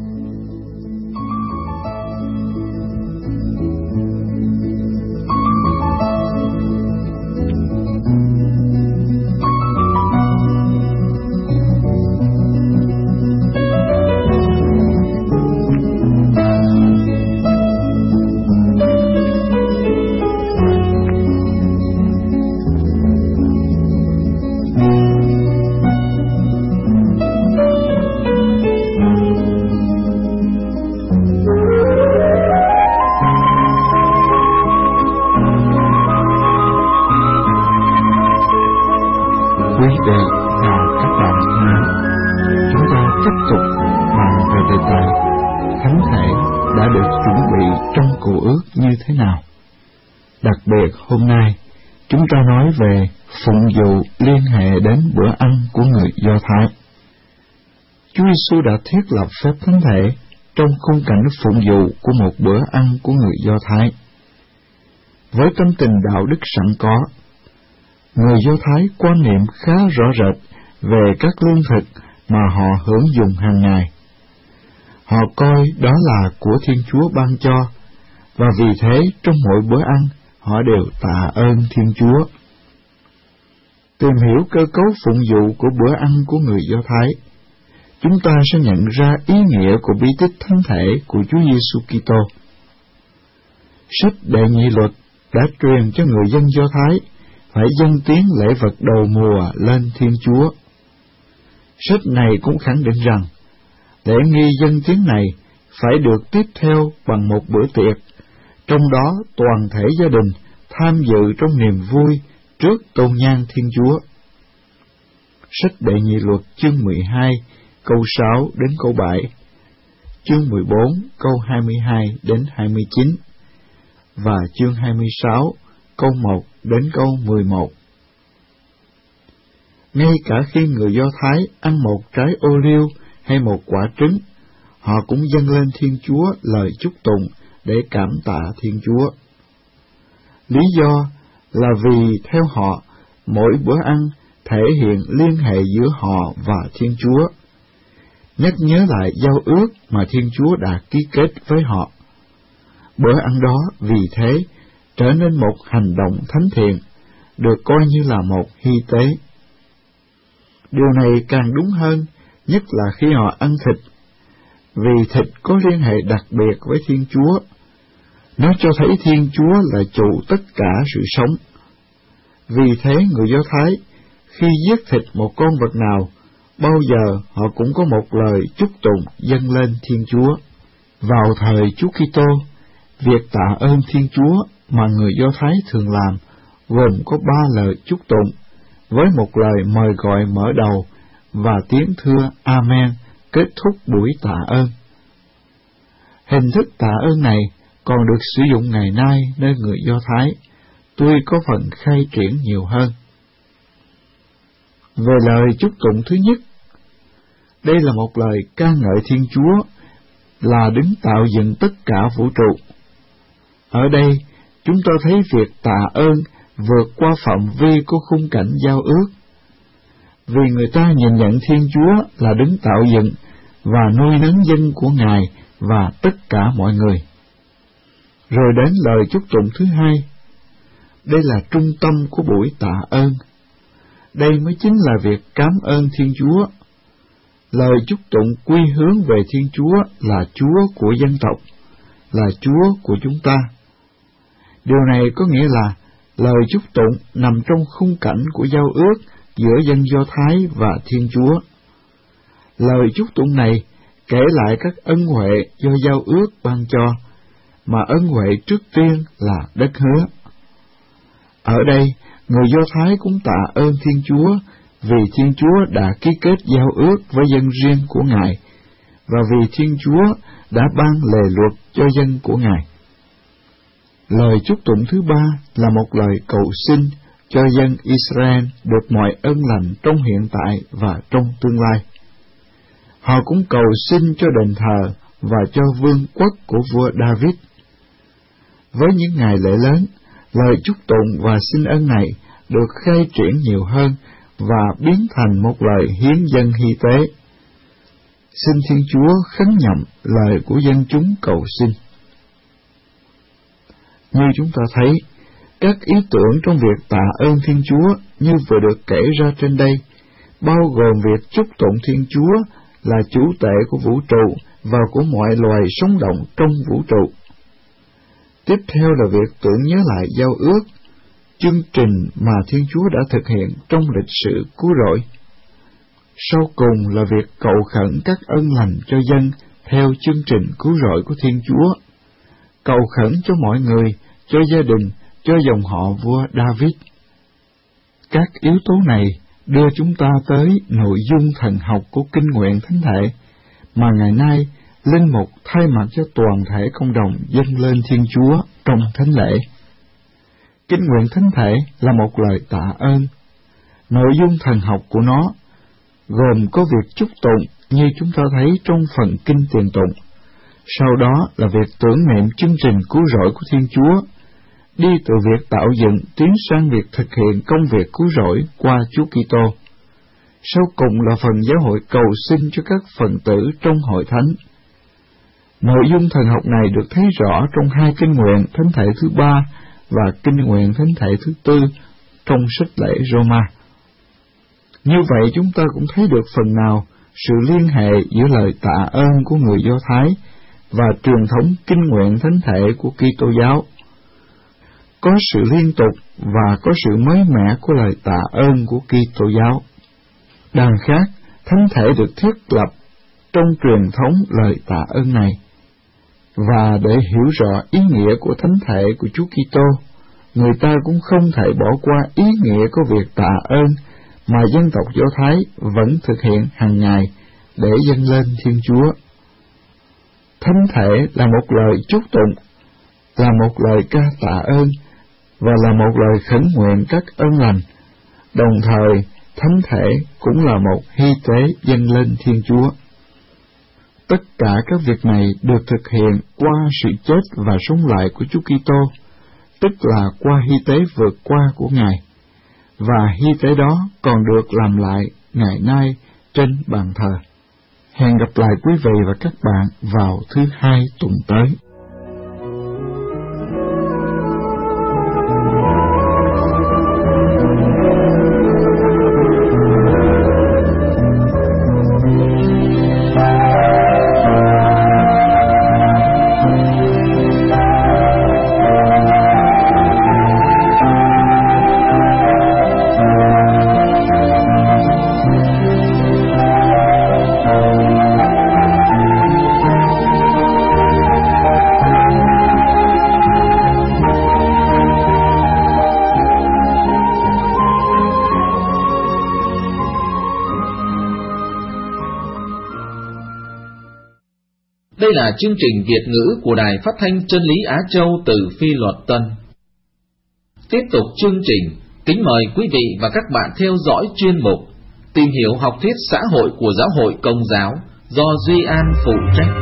Hôm nay, chúng ta nói về phụng vụ liên hệ đến bữa ăn của người Do Thái. Chúa Giêsu đã thiết lập phép thánh thể trong khung cảnh phụng vụ của một bữa ăn của người Do Thái. Với tâm tình đạo đức sẵn có, người Do Thái quan niệm khá rõ rệt về các lương thực mà họ hưởng dùng hàng ngày. Họ coi đó là của Thiên Chúa ban cho, và vì thế trong mỗi bữa ăn, họ đều tạ ơn Thiên Chúa. Tìm hiểu cơ cấu phụng vụ của bữa ăn của người Do Thái, chúng ta sẽ nhận ra ý nghĩa của bí tích thánh thể của Chúa Giêsu Kitô. Sách Đệ Nhị Luật đã truyền cho người dân Do Thái phải dâng tiếng lễ vật đầu mùa lên Thiên Chúa. Sách này cũng khẳng định rằng, lễ nghi dâng tiếng này phải được tiếp theo bằng một bữa tiệc, trong đó toàn thể gia đình tham dự trong niềm vui trước tôn nhang Thiên Chúa. Sách Đệ Nhị Luật chương mười hai, câu sáu đến câu bảy, chương mười bốn, câu hai mươi hai đến hai mươi chín, và chương hai mươi sáu, câu một đến câu mười một. Ngay cả khi người Do Thái ăn một trái ô liu hay một quả trứng, họ cũng dâng lên Thiên Chúa lời chúc tụng để cảm tạ Thiên Chúa. Lý do là vì theo họ, mỗi bữa ăn thể hiện liên hệ giữa họ và Thiên Chúa, nhắc nhớ lại giao ước mà Thiên Chúa đã ký kết với họ. Bữa ăn đó vì thế trở nên một hành động thánh thiện, được coi như là một hy tế. Điều này càng đúng hơn, nhất là khi họ ăn thịt, vì thịt có liên hệ đặc biệt với Thiên Chúa. Nó cho thấy Thiên Chúa là chủ tất cả sự sống. Vì thế người Do Thái, khi giết thịt một con vật nào, bao giờ họ cũng có một lời chúc tụng dâng lên Thiên Chúa. Vào thời Chúa Kitô, việc tạ ơn Thiên Chúa mà người Do Thái thường làm gồm có ba lời chúc tụng, với một lời mời gọi mở đầu và tiếng thưa Amen kết thúc buổi tạ ơn. Hình thức tạ ơn này còn được sử dụng ngày nay nơi người Do Thái, tuy có phần khai triển nhiều hơn. Về lời chúc tụng thứ nhất, đây là một lời ca ngợi Thiên Chúa là đứng tạo dựng tất cả vũ trụ. Ở đây, chúng ta thấy việc tạ ơn vượt qua phạm vi của khung cảnh giao ước, vì người ta nhìn nhận Thiên Chúa là đứng tạo dựng và nuôi nấng dân của Ngài và tất cả mọi người. Rồi đến lời chúc tụng thứ hai, đây là trung tâm của buổi tạ ơn. Đây mới chính là việc cảm ơn Thiên Chúa. Lời chúc tụng quy hướng về Thiên Chúa là Chúa của dân tộc, là Chúa của chúng ta. Điều này có nghĩa là lời chúc tụng nằm trong khung cảnh của giao ước giữa dân Do Thái và Thiên Chúa. Lời chúc tụng này kể lại các ân huệ do giao ước ban cho, mà ân huệ trước tiên là đất hứa. Ở đây, người Do Thái cũng tạ ơn Thiên Chúa vì Thiên Chúa đã ký kết giao ước với dân riêng của Ngài, và vì Thiên Chúa đã ban lề luật cho dân của Ngài. Lời chúc tụng thứ ba là một lời cầu xin cho dân Israel được mọi ân lành trong hiện tại và trong tương lai. Họ cũng cầu xin cho đền thờ và cho vương quốc của vua David. Với những ngày lễ lớn, lời chúc tụng và xin ân này được khai triển nhiều hơn và biến thành một lời hiến dâng hy tế. Xin Thiên Chúa khấn nhậm lời của dân chúng cầu xin. Như chúng ta thấy, các ý tưởng trong việc tạ ơn Thiên Chúa như vừa được kể ra trên đây, bao gồm việc chúc tụng Thiên Chúa là chủ tể của vũ trụ và của mọi loài sống động trong vũ trụ. Tiếp theo là việc tưởng nhớ lại giao ước, chương trình mà Thiên Chúa đã thực hiện trong lịch sử cứu rỗi. Sau cùng là việc cầu khẩn các ân lành cho dân theo chương trình cứu rỗi của Thiên Chúa, cầu khẩn cho mọi người, cho gia đình, cho dòng họ vua David. Các yếu tố này đưa chúng ta tới nội dung thần học của kinh nguyện thánh thể, mà ngày nay Linh Mục thay mặt cho toàn thể cộng đồng dâng lên Thiên Chúa trong thánh lễ. Kinh nguyện thánh thể là một lời tạ ơn. Nội dung thần học của nó gồm có việc chúc tụng như chúng ta thấy trong phần kinh tiền tụng. Sau đó là việc tưởng niệm chương trình cứu rỗi của Thiên Chúa, đi từ việc tạo dựng tiến sang việc thực hiện công việc cứu rỗi qua Chúa Kitô. Sau cùng là phần giáo hội cầu xin cho các phần tử trong hội thánh. Nội dung thần học này được thấy rõ trong hai kinh nguyện thánh thể thứ ba và kinh nguyện thánh thể thứ tư trong sách lễ Roma. Như vậy chúng ta cũng thấy được phần nào sự liên hệ giữa lời tạ ơn của người Do Thái và truyền thống kinh nguyện thánh thể của Kitô giáo. có sự liên tục và có sự mới mẻ của lời tạ ơn của Kitô giáo. Đằng khác, thánh thể được thiết lập trong truyền thống lời tạ ơn này. Và để hiểu rõ ý nghĩa của thánh thể của Chúa Kitô, người ta cũng không thể bỏ qua ý nghĩa của việc tạ ơn mà dân tộc Do Thái vẫn thực hiện hàng ngày để dâng lên Thiên Chúa. Thánh thể là một lời chúc tụng, là một lời ca tạ ơn và là một lời khấn nguyện các ơn lành. Đồng thời, thánh thể cũng là một hy tế dâng lên Thiên Chúa. Tất cả các việc này được thực hiện qua sự chết và sống lại của Chúa Kitô, tức là qua hy tế vượt qua của Ngài, và hy tế đó còn được làm lại ngày nay trên bàn thờ. Hẹn gặp lại quý vị và các bạn vào thứ hai tuần tới. Đây là chương trình Việt ngữ của Đài Phát thanh Chân lý Á Châu từ Phi Luật Tân. Tiếp tục chương trình, kính mời quý vị và các bạn theo dõi chuyên mục Tìm hiểu học thuyết xã hội của Giáo hội Công giáo do Duy An phụ trách.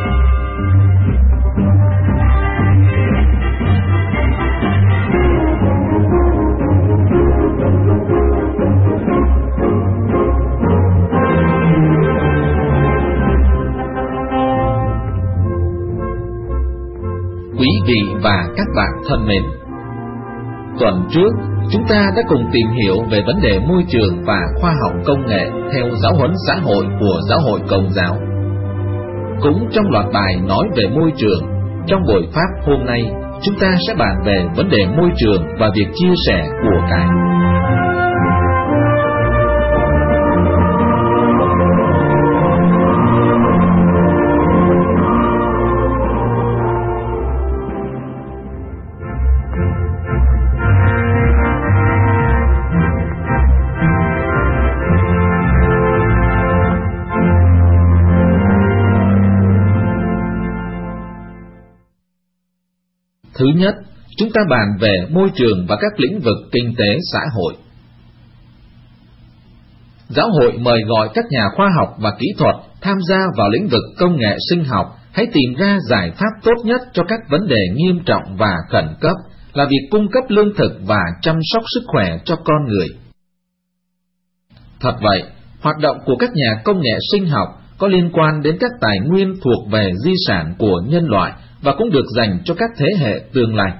Quý vị và các bạn thân mến, tuần trước chúng ta đã cùng tìm hiểu về vấn đề môi trường và khoa học công nghệ theo giáo huấn xã hội của Giáo hội Công giáo. Cũng trong loạt bài nói về môi trường, trong buổi pháp hôm nay chúng ta sẽ bàn về vấn đề môi trường và việc chia sẻ của cải. Thứ nhất, chúng ta bàn về môi trường và các lĩnh vực kinh tế xã hội. Giáo hội mời gọi các nhà khoa học và kỹ thuật tham gia vào lĩnh vực công nghệ sinh học, hãy tìm ra giải pháp tốt nhất cho các vấn đề nghiêm trọng và khẩn cấp là việc cung cấp lương thực và chăm sóc sức khỏe cho con người. Thật vậy, hoạt động của các nhà công nghệ sinh học có liên quan đến các tài nguyên thuộc về di sản của nhân loại và cũng được dành cho các thế hệ tương lai.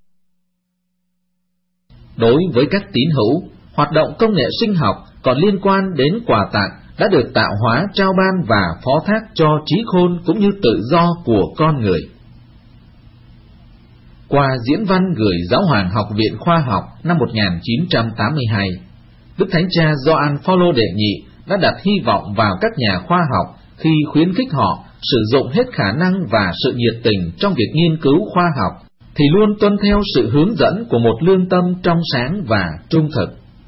Đối với các tín hữu, hoạt động công nghệ sinh học còn liên quan đến quà tặng đã được tạo hóa trao ban và phó thác cho trí khôn cũng như tự do của con người. Qua diễn văn gửi Giáo hoàng Học viện Khoa học năm một nghìn chín trăm tám mươi hai, Đức Thánh Cha Gioan Phaolô đệ nhị đã đặt hy vọng vào các nhà khoa học khi khuyến khích họ sử dụng hết khả năng và sự nhiệt tình trong việc nghiên cứu khoa học, thì luôn tuân theo sự hướng dẫn của một lương tâm trong sáng và trung thực.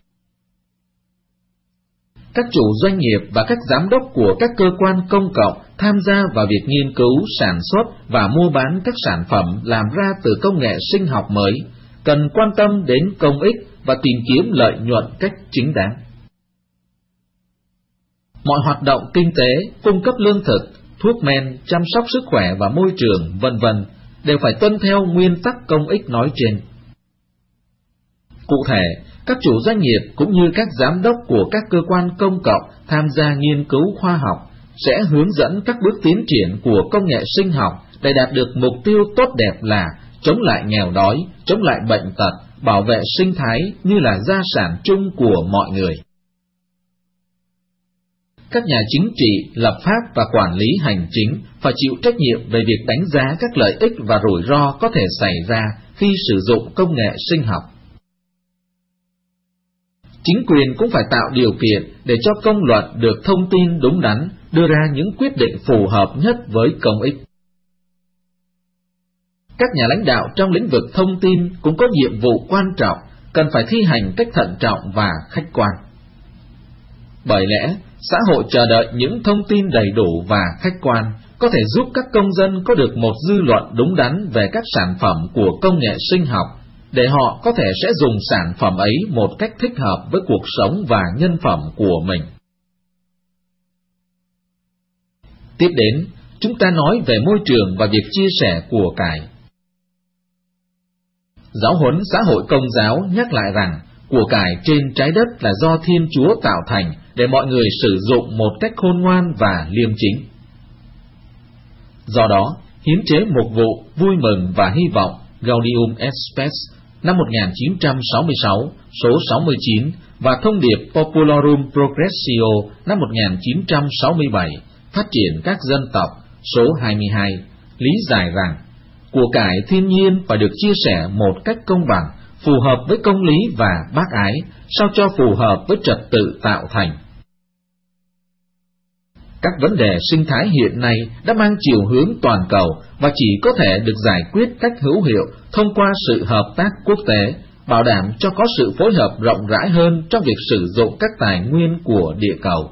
Các chủ doanh nghiệp và các giám đốc của các cơ quan công cộng tham gia vào việc nghiên cứu, sản xuất và mua bán các sản phẩm làm ra từ công nghệ sinh học mới, cần quan tâm đến công ích và tìm kiếm lợi nhuận cách chính đáng. Mọi hoạt động kinh tế, cung cấp lương thực, thuốc men, chăm sóc sức khỏe và môi trường, vân vân đều phải tuân theo nguyên tắc công ích nói trên. Cụ thể, các chủ doanh nghiệp cũng như các giám đốc của các cơ quan công cộng tham gia nghiên cứu khoa học sẽ hướng dẫn các bước tiến triển của công nghệ sinh học để đạt được mục tiêu tốt đẹp là chống lại nghèo đói, chống lại bệnh tật, bảo vệ sinh thái như là gia sản chung của mọi người. Các nhà chính trị, lập pháp và quản lý hành chính phải chịu trách nhiệm về việc đánh giá các lợi ích và rủi ro có thể xảy ra khi sử dụng công nghệ sinh học. Chính quyền cũng phải tạo điều kiện để cho công luận được thông tin đúng đắn, đưa ra những quyết định phù hợp nhất với công ích. Các nhà lãnh đạo trong lĩnh vực thông tin cũng có nhiệm vụ quan trọng, cần phải thi hành cách thận trọng và khách quan. Bởi lẽ, xã hội chờ đợi những thông tin đầy đủ và khách quan có thể giúp các công dân có được một dư luận đúng đắn về các sản phẩm của công nghệ sinh học, để họ có thể sẽ dùng sản phẩm ấy một cách thích hợp với cuộc sống và nhân phẩm của mình. Tiếp đến, chúng ta nói về môi trường và việc chia sẻ của cải. Giáo huấn xã hội Công giáo nhắc lại rằng của cải trên trái đất là do Thiên Chúa tạo thành để mọi người sử dụng một cách khôn ngoan và liêm chính. Do đó, hiến chế mục vụ vui mừng và hy vọng Gaudium et Spes năm một nghìn chín trăm sáu mươi sáu số sáu mươi chín và thông điệp Populorum Progressio năm một nghìn chín trăm sáu mươi bảy phát triển các dân tộc số hai mươi hai lý giải rằng của cải thiên nhiên phải được chia sẻ một cách công bằng, phù hợp với công lý và bác ái, sao cho phù hợp với trật tự tạo thành. Các vấn đề sinh thái hiện nay đã mang chiều hướng toàn cầu và chỉ có thể được giải quyết cách hữu hiệu thông qua sự hợp tác quốc tế, bảo đảm cho có sự phối hợp rộng rãi hơn trong việc sử dụng các tài nguyên của địa cầu.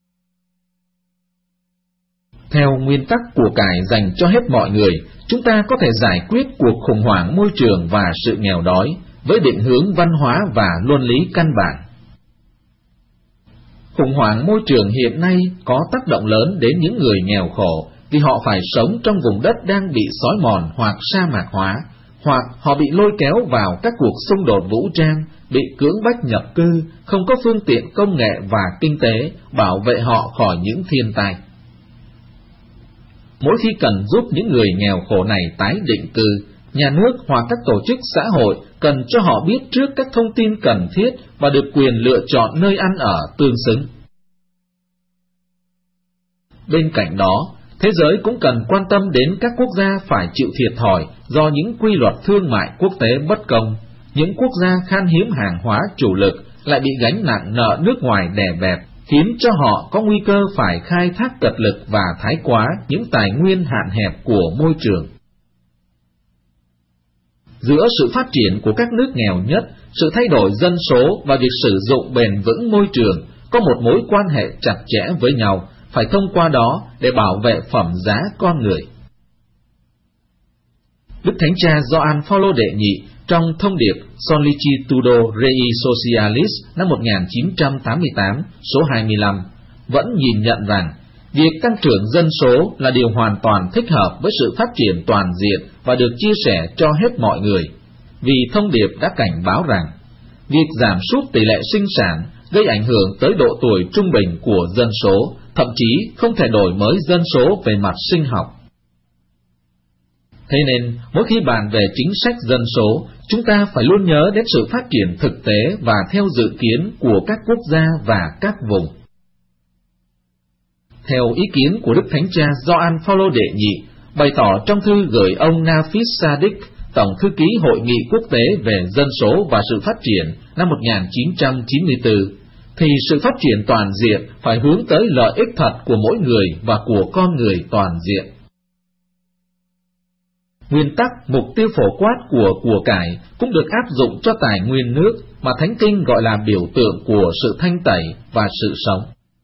Theo nguyên tắc của cải dành cho hết mọi người, chúng ta có thể giải quyết cuộc khủng hoảng môi trường và sự nghèo đói với định hướng văn hóa và luân lý căn bản. Khủng hoảng môi trường hiện nay có tác động lớn đến những người nghèo khổ vì họ phải sống trong vùng đất đang bị xói mòn hoặc sa mạc hóa, hoặc họ bị lôi kéo vào các cuộc xung đột vũ trang, bị cưỡng bách nhập cư, không có phương tiện công nghệ và kinh tế bảo vệ họ khỏi những thiên tai. Mỗi khi cần giúp những người nghèo khổ này tái định cư, nhà nước hoặc các tổ chức xã hội cần cho họ biết trước các thông tin cần thiết và được quyền lựa chọn nơi ăn ở tương xứng. Bên cạnh đó, thế giới cũng cần quan tâm đến các quốc gia phải chịu thiệt thòi do những quy luật thương mại quốc tế bất công. Những quốc gia khan hiếm hàng hóa chủ lực lại bị gánh nặng nợ nước ngoài đè bẹp, khiến cho họ có nguy cơ phải khai thác cật lực và thái quá những tài nguyên hạn hẹp của môi trường. Giữa sự phát triển của các nước nghèo nhất, sự thay đổi dân số và việc sử dụng bền vững môi trường có một mối quan hệ chặt chẽ với nhau, phải thông qua đó để bảo vệ phẩm giá con người. Đức Thánh Cha Gioan Phaolô đệ nhị trong thông điệp Sollicitudo Rei Socialis năm một nghìn chín trăm tám mươi tám số hai mươi lăm vẫn nhìn nhận rằng việc tăng trưởng dân số là điều hoàn toàn thích hợp với sự phát triển toàn diện và được chia sẻ cho hết mọi người, vì thông điệp đã cảnh báo rằng việc giảm sút tỷ lệ sinh sản gây ảnh hưởng tới độ tuổi trung bình của dân số, thậm chí không thể đổi mới dân số về mặt sinh học. Thế nên, mỗi khi bàn về chính sách dân số, chúng ta phải luôn nhớ đến sự phát triển thực tế và theo dự kiến của các quốc gia và các vùng. Theo ý kiến của Đức Thánh Cha Gioan Phaolô đệ nhị, bày tỏ trong thư gửi ông Nafis Sadik, Tổng thư ký Hội nghị Quốc tế về Dân số và Sự Phát triển năm một nghìn chín trăm chín mươi tư, thì sự phát triển toàn diện phải hướng tới lợi ích thật của mỗi người và của con người toàn diện. Nguyên tắc mục tiêu phổ quát của của cải cũng được áp dụng cho tài nguyên nước mà Thánh Kinh gọi là biểu tượng của sự thanh tẩy và sự sống.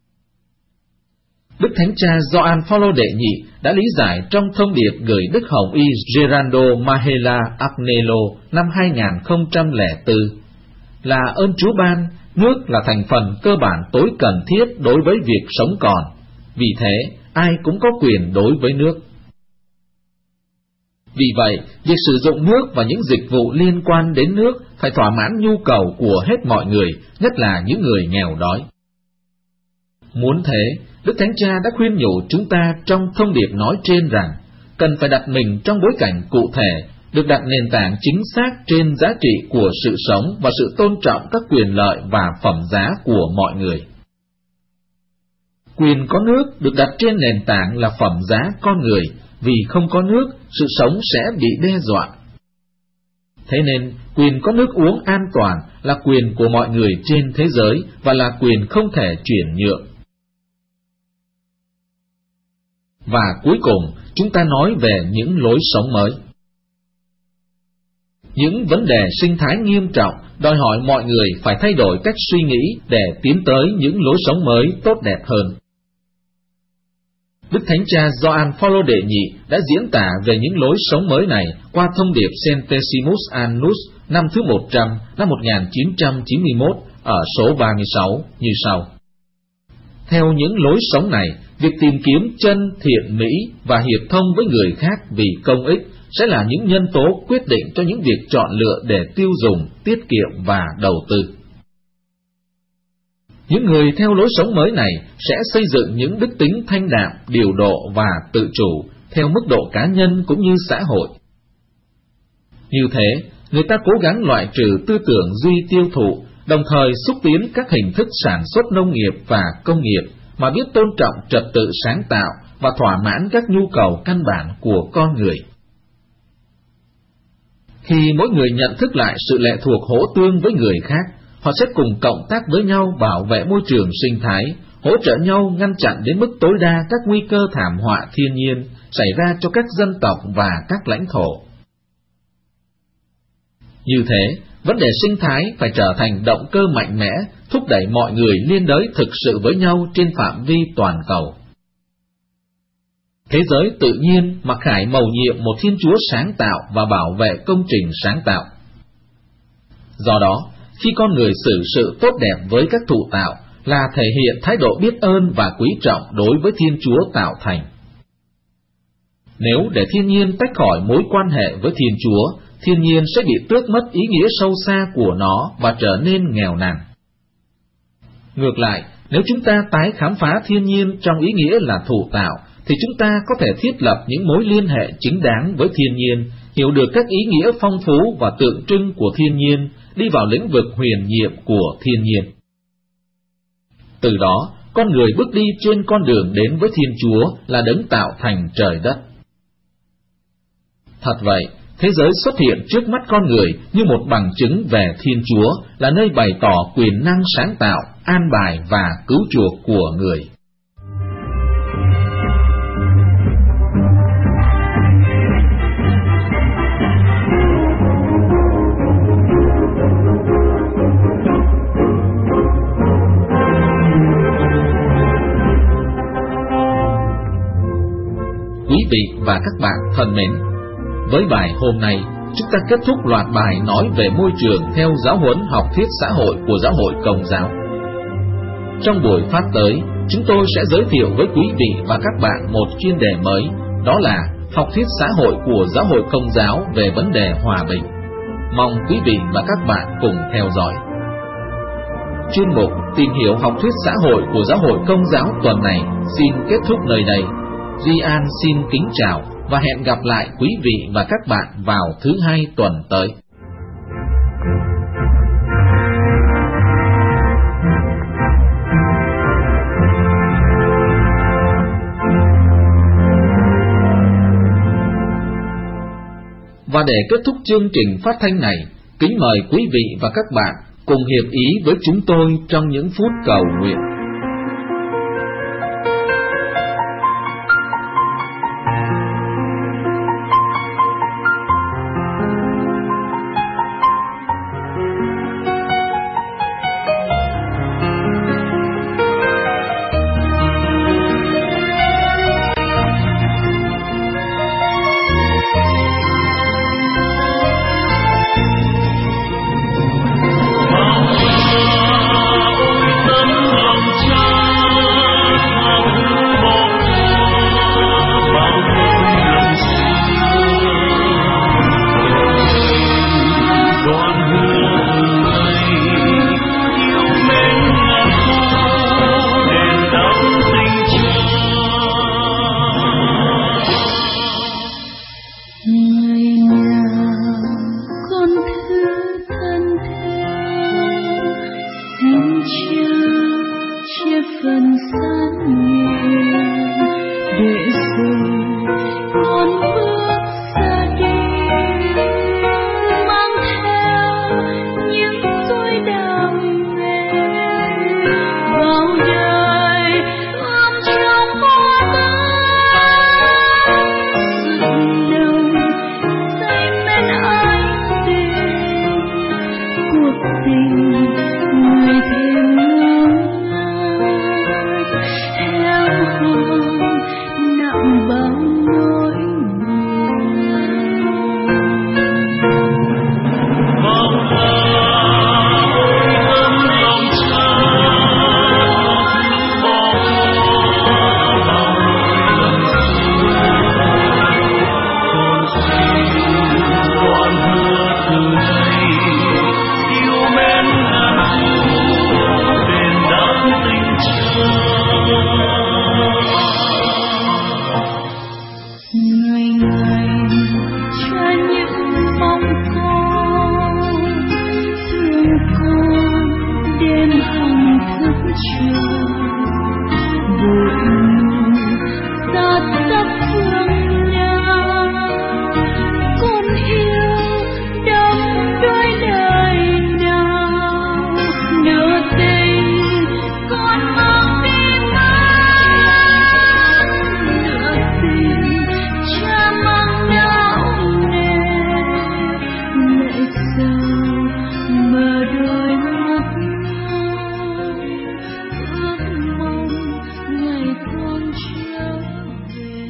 Đức Thánh Cha Gioan Phaolô đệ nhị đã lý giải trong thông điệp gửi Đức Hồng Y Gerardo Mahela Agnello năm hai nghìn không trăm lẻ bốn là ơn Chúa ban, nước là thành phần cơ bản tối cần thiết đối với việc sống còn. Vì thế, ai cũng có quyền đối với nước. Vì vậy, việc sử dụng nước và những dịch vụ liên quan đến nước phải thỏa mãn nhu cầu của hết mọi người, nhất là những người nghèo đói. Muốn thế, Đức Thánh Cha đã khuyên nhủ chúng ta trong thông điệp nói trên rằng cần phải đặt mình trong bối cảnh cụ thể, được đặt nền tảng chính xác trên giá trị của sự sống và sự tôn trọng các quyền lợi và phẩm giá của mọi người. Quyền có nước được đặt trên nền tảng là phẩm giá con người, vì không có nước, sự sống sẽ bị đe dọa. Thế nên, quyền có nước uống an toàn là quyền của mọi người trên thế giới và là quyền không thể chuyển nhượng. Và cuối cùng, chúng ta nói về những lối sống mới. Những vấn đề sinh thái nghiêm trọng đòi hỏi mọi người phải thay đổi cách suy nghĩ để tiến tới những lối sống mới tốt đẹp hơn. Đức Thánh Cha Gioan Phaolô đệ nhị đã diễn tả về những lối sống mới này qua thông điệp Centesimus Annus năm thứ một trăm năm một nghìn chín trăm chín mươi mốt ở số ba mươi sáu như sau. Theo những lối sống này, việc tìm kiếm chân, thiện mỹ và hiệp thông với người khác vì công ích sẽ là những nhân tố quyết định cho những việc chọn lựa để tiêu dùng, tiết kiệm và đầu tư. Những người theo lối sống mới này sẽ xây dựng những đức tính thanh đạm, điều độ và tự chủ theo mức độ cá nhân cũng như xã hội. Như thế, người ta cố gắng loại trừ tư tưởng duy tiêu thụ, đồng thời xúc tiến các hình thức sản xuất nông nghiệp và công nghiệp mà biết tôn trọng trật tự sáng tạo và thỏa mãn các nhu cầu căn bản của con người. Khi mỗi người nhận thức lại sự lệ thuộc hỗ tương với người khác, họ sẽ cùng cộng tác với nhau bảo vệ môi trường sinh thái, hỗ trợ nhau ngăn chặn đến mức tối đa các nguy cơ thảm họa thiên nhiên xảy ra cho các dân tộc và các lãnh thổ. Như thế, vấn đề sinh thái phải trở thành động cơ mạnh mẽ, thúc đẩy mọi người liên đới thực sự với nhau trên phạm vi toàn cầu. Thế giới tự nhiên mặc khải mầu nhiệm một Thiên Chúa sáng tạo và bảo vệ công trình sáng tạo. Do đó, khi con người xử sự tốt đẹp với các thụ tạo là thể hiện thái độ biết ơn và quý trọng đối với Thiên Chúa tạo thành. Nếu để thiên nhiên tách khỏi mối quan hệ với Thiên Chúa, thiên nhiên sẽ bị tước mất ý nghĩa sâu xa của nó và trở nên nghèo nàn. Ngược lại, nếu chúng ta tái khám phá thiên nhiên trong ý nghĩa là thụ tạo, thì chúng ta có thể thiết lập những mối liên hệ chính đáng với thiên nhiên, hiểu được các ý nghĩa phong phú và tượng trưng của thiên nhiên, đi vào lĩnh vực huyền nhiệm của thiên nhiên. Từ đó, con người bước đi trên con đường đến với Thiên Chúa là đấng tạo thành trời đất. Thật vậy, thế giới xuất hiện trước mắt con người như một bằng chứng về Thiên Chúa, là nơi bày tỏ quyền năng sáng tạo, an bài và cứu chuộc của người. Quý vị và các bạn thân mến, với bài hôm nay, chúng ta kết thúc loạt bài nói về môi trường theo giáo huấn học thuyết xã hội của Giáo hội Công giáo. Trong buổi phát tới, chúng tôi sẽ giới thiệu với quý vị và các bạn một chuyên đề mới, đó là học thuyết xã hội của Giáo hội Công giáo về vấn đề hòa bình. Mong quý vị và các bạn cùng theo dõi. Chuyên mục Tìm hiểu học thuyết xã hội của Giáo hội Công giáo tuần này xin kết thúc nơi đây. Duy An xin kính chào và hẹn gặp lại quý vị và các bạn vào thứ hai tuần tới. Và để kết thúc chương trình phát thanh này, kính mời quý vị và các bạn cùng hiệp ý với chúng tôi trong những phút cầu nguyện. ngày cho những mong con, thương con đêm hằng thức chờ, buồn ngủ xa tấp phương nhau. Con yêu đắm đôi đời nào, nửa tình con mang đi mất, nửa tình cha mang não nề. Lại sao mở đôi mắt non, ước mong ngày con trở về.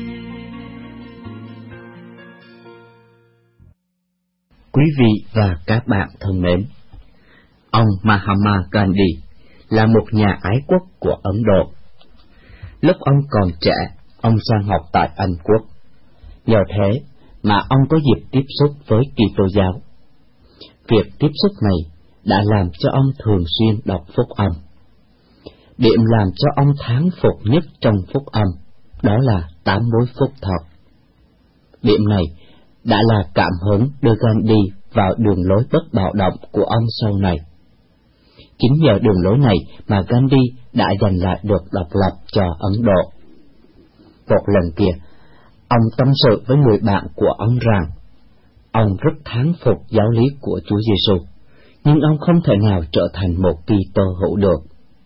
Quý vị và các bạn thân mến, ông Mahatma Gandhi là một nhà ái quốc của Ấn Độ. Lúc ông còn trẻ, ông sang học tại Anh Quốc. Nhờ thế mà ông có dịp tiếp xúc với Kitô giáo. Việc tiếp xúc này đã làm cho ông thường xuyên đọc phúc âm. Điểm làm cho ông thán phục nhất trong phúc âm đó là tám mối phúc thật. Điểm này đã là cảm hứng đưa Gandhi vào đường lối bất bạo động của ông sau này. Chính nhờ đường lối này mà Gandhi đã giành lại được độc lập cho Ấn Độ. Một lần kia, ông tâm sự với người bạn của ông rằng ông rất thán phục giáo lý của Chúa Giêsu, nhưng ông không thể nào trở thành một Kitô hữu được.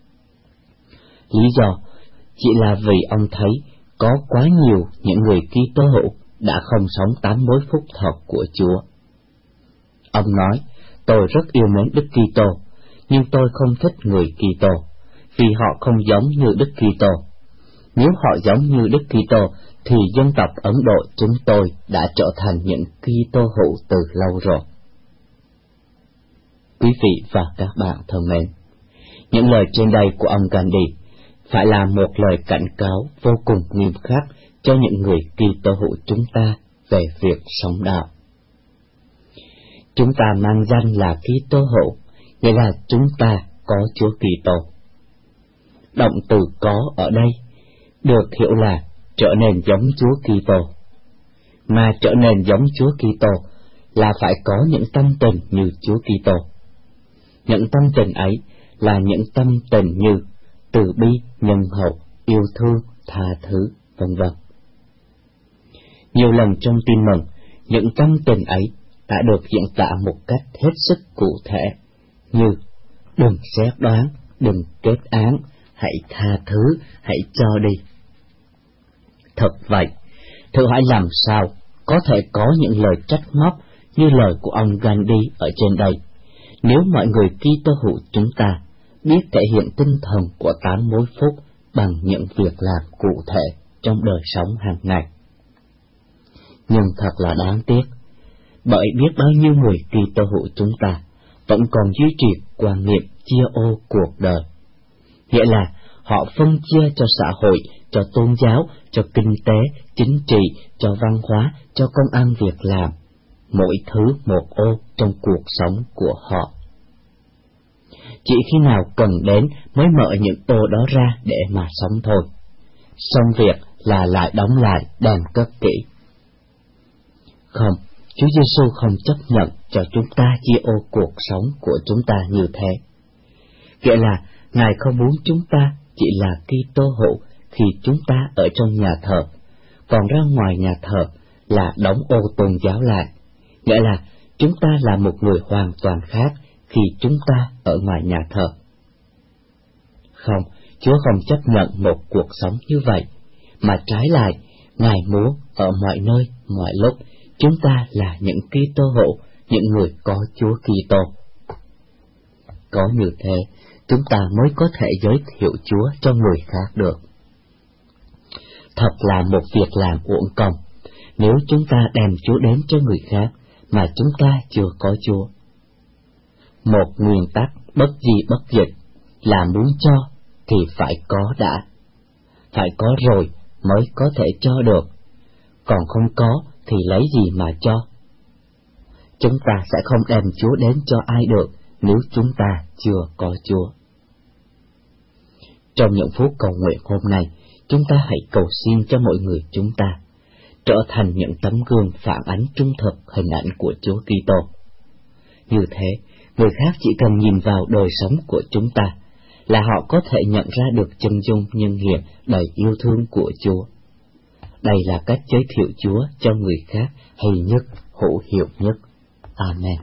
Lý do chỉ là vì ông thấy có quá nhiều những người Kitô hữu đã không sống tám mối phúc thật của Chúa. Ông nói, tôi rất yêu mến Đức Kitô, nhưng tôi không thích người Kitô, vì họ không giống như Đức Kitô. Nếu họ giống như Đức Kitô, thì dân tộc Ấn Độ chúng tôi đã trở thành những Kitô hữu từ lâu rồi. Quý vị và các bạn thân mến, những lời trên đây của ông Gandhi phải là một lời cảnh cáo vô cùng nghiêm khắc cho những người Kitô hữu chúng ta về việc sống đạo. Chúng ta mang danh là Kitô hữu, nghĩa là chúng ta có Chúa Kitô. Động từ có ở đây được hiểu là trở nên giống Chúa Kitô. Mà trở nên giống Chúa Kitô là phải có những tâm tình như Chúa Kitô. Những tâm tình ấy là những tâm tình như từ bi, nhân hậu, yêu thương, tha thứ, vân vân. Nhiều lần trong Tin Mừng, những tâm tình ấy đã được diễn tả một cách hết sức cụ thể, như đừng xét đoán, đừng kết án, hãy tha thứ, hãy cho đi. Thật vậy, thử hãy làm sao có thể có những lời trách móc như lời của ông Gandhi ở trên đây, nếu mọi người Kitô hữu chúng ta biết thể hiện tinh thần của tám mối phúc bằng những việc làm cụ thể trong đời sống hàng ngày. Nhưng thật là đáng tiếc, bởi biết bao nhiêu người Kitô hữu chúng ta vẫn còn duy trì quan niệm chia ô cuộc đời, nghĩa là họ phân chia cho xã hội, cho tôn giáo, cho kinh tế, chính trị, cho văn hóa, cho công ăn việc làm, mỗi thứ một ô trong cuộc sống của họ. Chỉ khi nào cần đến mới mở những ô đó ra để mà sống thôi. Xong việc là lại đóng lại đàn cất kỹ. Không, Chúa Giêsu không chấp nhận cho chúng ta chia ô cuộc sống của chúng ta như thế. Nghĩa là Ngài không muốn chúng ta chỉ là Kitô hữu khi chúng ta ở trong nhà thờ, còn ra ngoài nhà thờ là đóng ô tôn giáo lại. Nghĩa là chúng ta là một người hoàn toàn khác khi chúng ta ở ngoài nhà thờ. Không, Chúa không chấp nhận một cuộc sống như vậy, mà trái lại, Ngài muốn ở mọi nơi, mọi lúc, chúng ta là những Kitô hữu, những người có Chúa Kitô. Có như thế, chúng ta mới có thể giới thiệu Chúa cho người khác được. Thật là một việc làm uổng công, nếu chúng ta đem Chúa đến cho người khác mà chúng ta chưa có Chúa. Một nguyên tắc bất di bất dịch là muốn cho thì phải có đã, phải có rồi mới có thể cho được, còn không có thì lấy gì mà cho. Chúng ta sẽ không đem Chúa đến cho ai được nếu chúng ta chưa có Chúa. Trong những phút cầu nguyện hôm nay, chúng ta hãy cầu xin cho mọi người chúng ta, trở thành những tấm gương phản ánh trung thực hình ảnh của Chúa Kitô. Như thế, người khác chỉ cần nhìn vào đời sống của chúng ta là họ có thể nhận ra được chân dung nhân hiền đầy yêu thương của Chúa. Đây là cách giới thiệu Chúa cho người khác hay nhất, hữu hiệu nhất. Amen.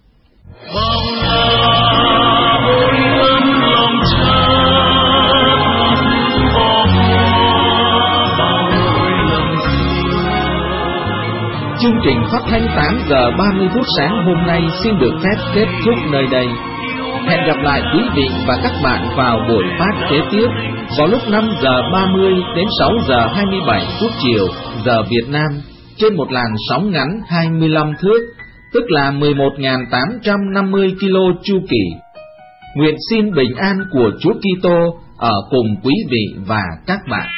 Chương trình phát thanh tám giờ ba mươi phút sáng hôm nay xin được phép kết thúc nơi đây. Hẹn gặp lại quý vị và các bạn vào buổi phát kế tiếp vào lúc năm giờ ba mươi đến sáu giờ hai mươi bảy phút chiều giờ Việt Nam trên một làn sóng ngắn hai mươi lăm thước, tức là mười một nghìn tám trăm năm mươi ki lô chu kỳ. Nguyện xin bình an của Chúa Kitô ở cùng quý vị và các bạn.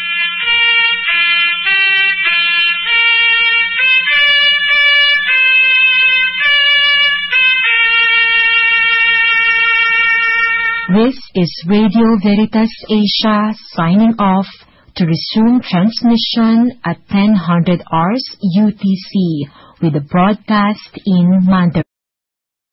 This is Radio Veritas Asia signing off to resume transmission at ten hundred hours U T C with the broadcast in Mandarin.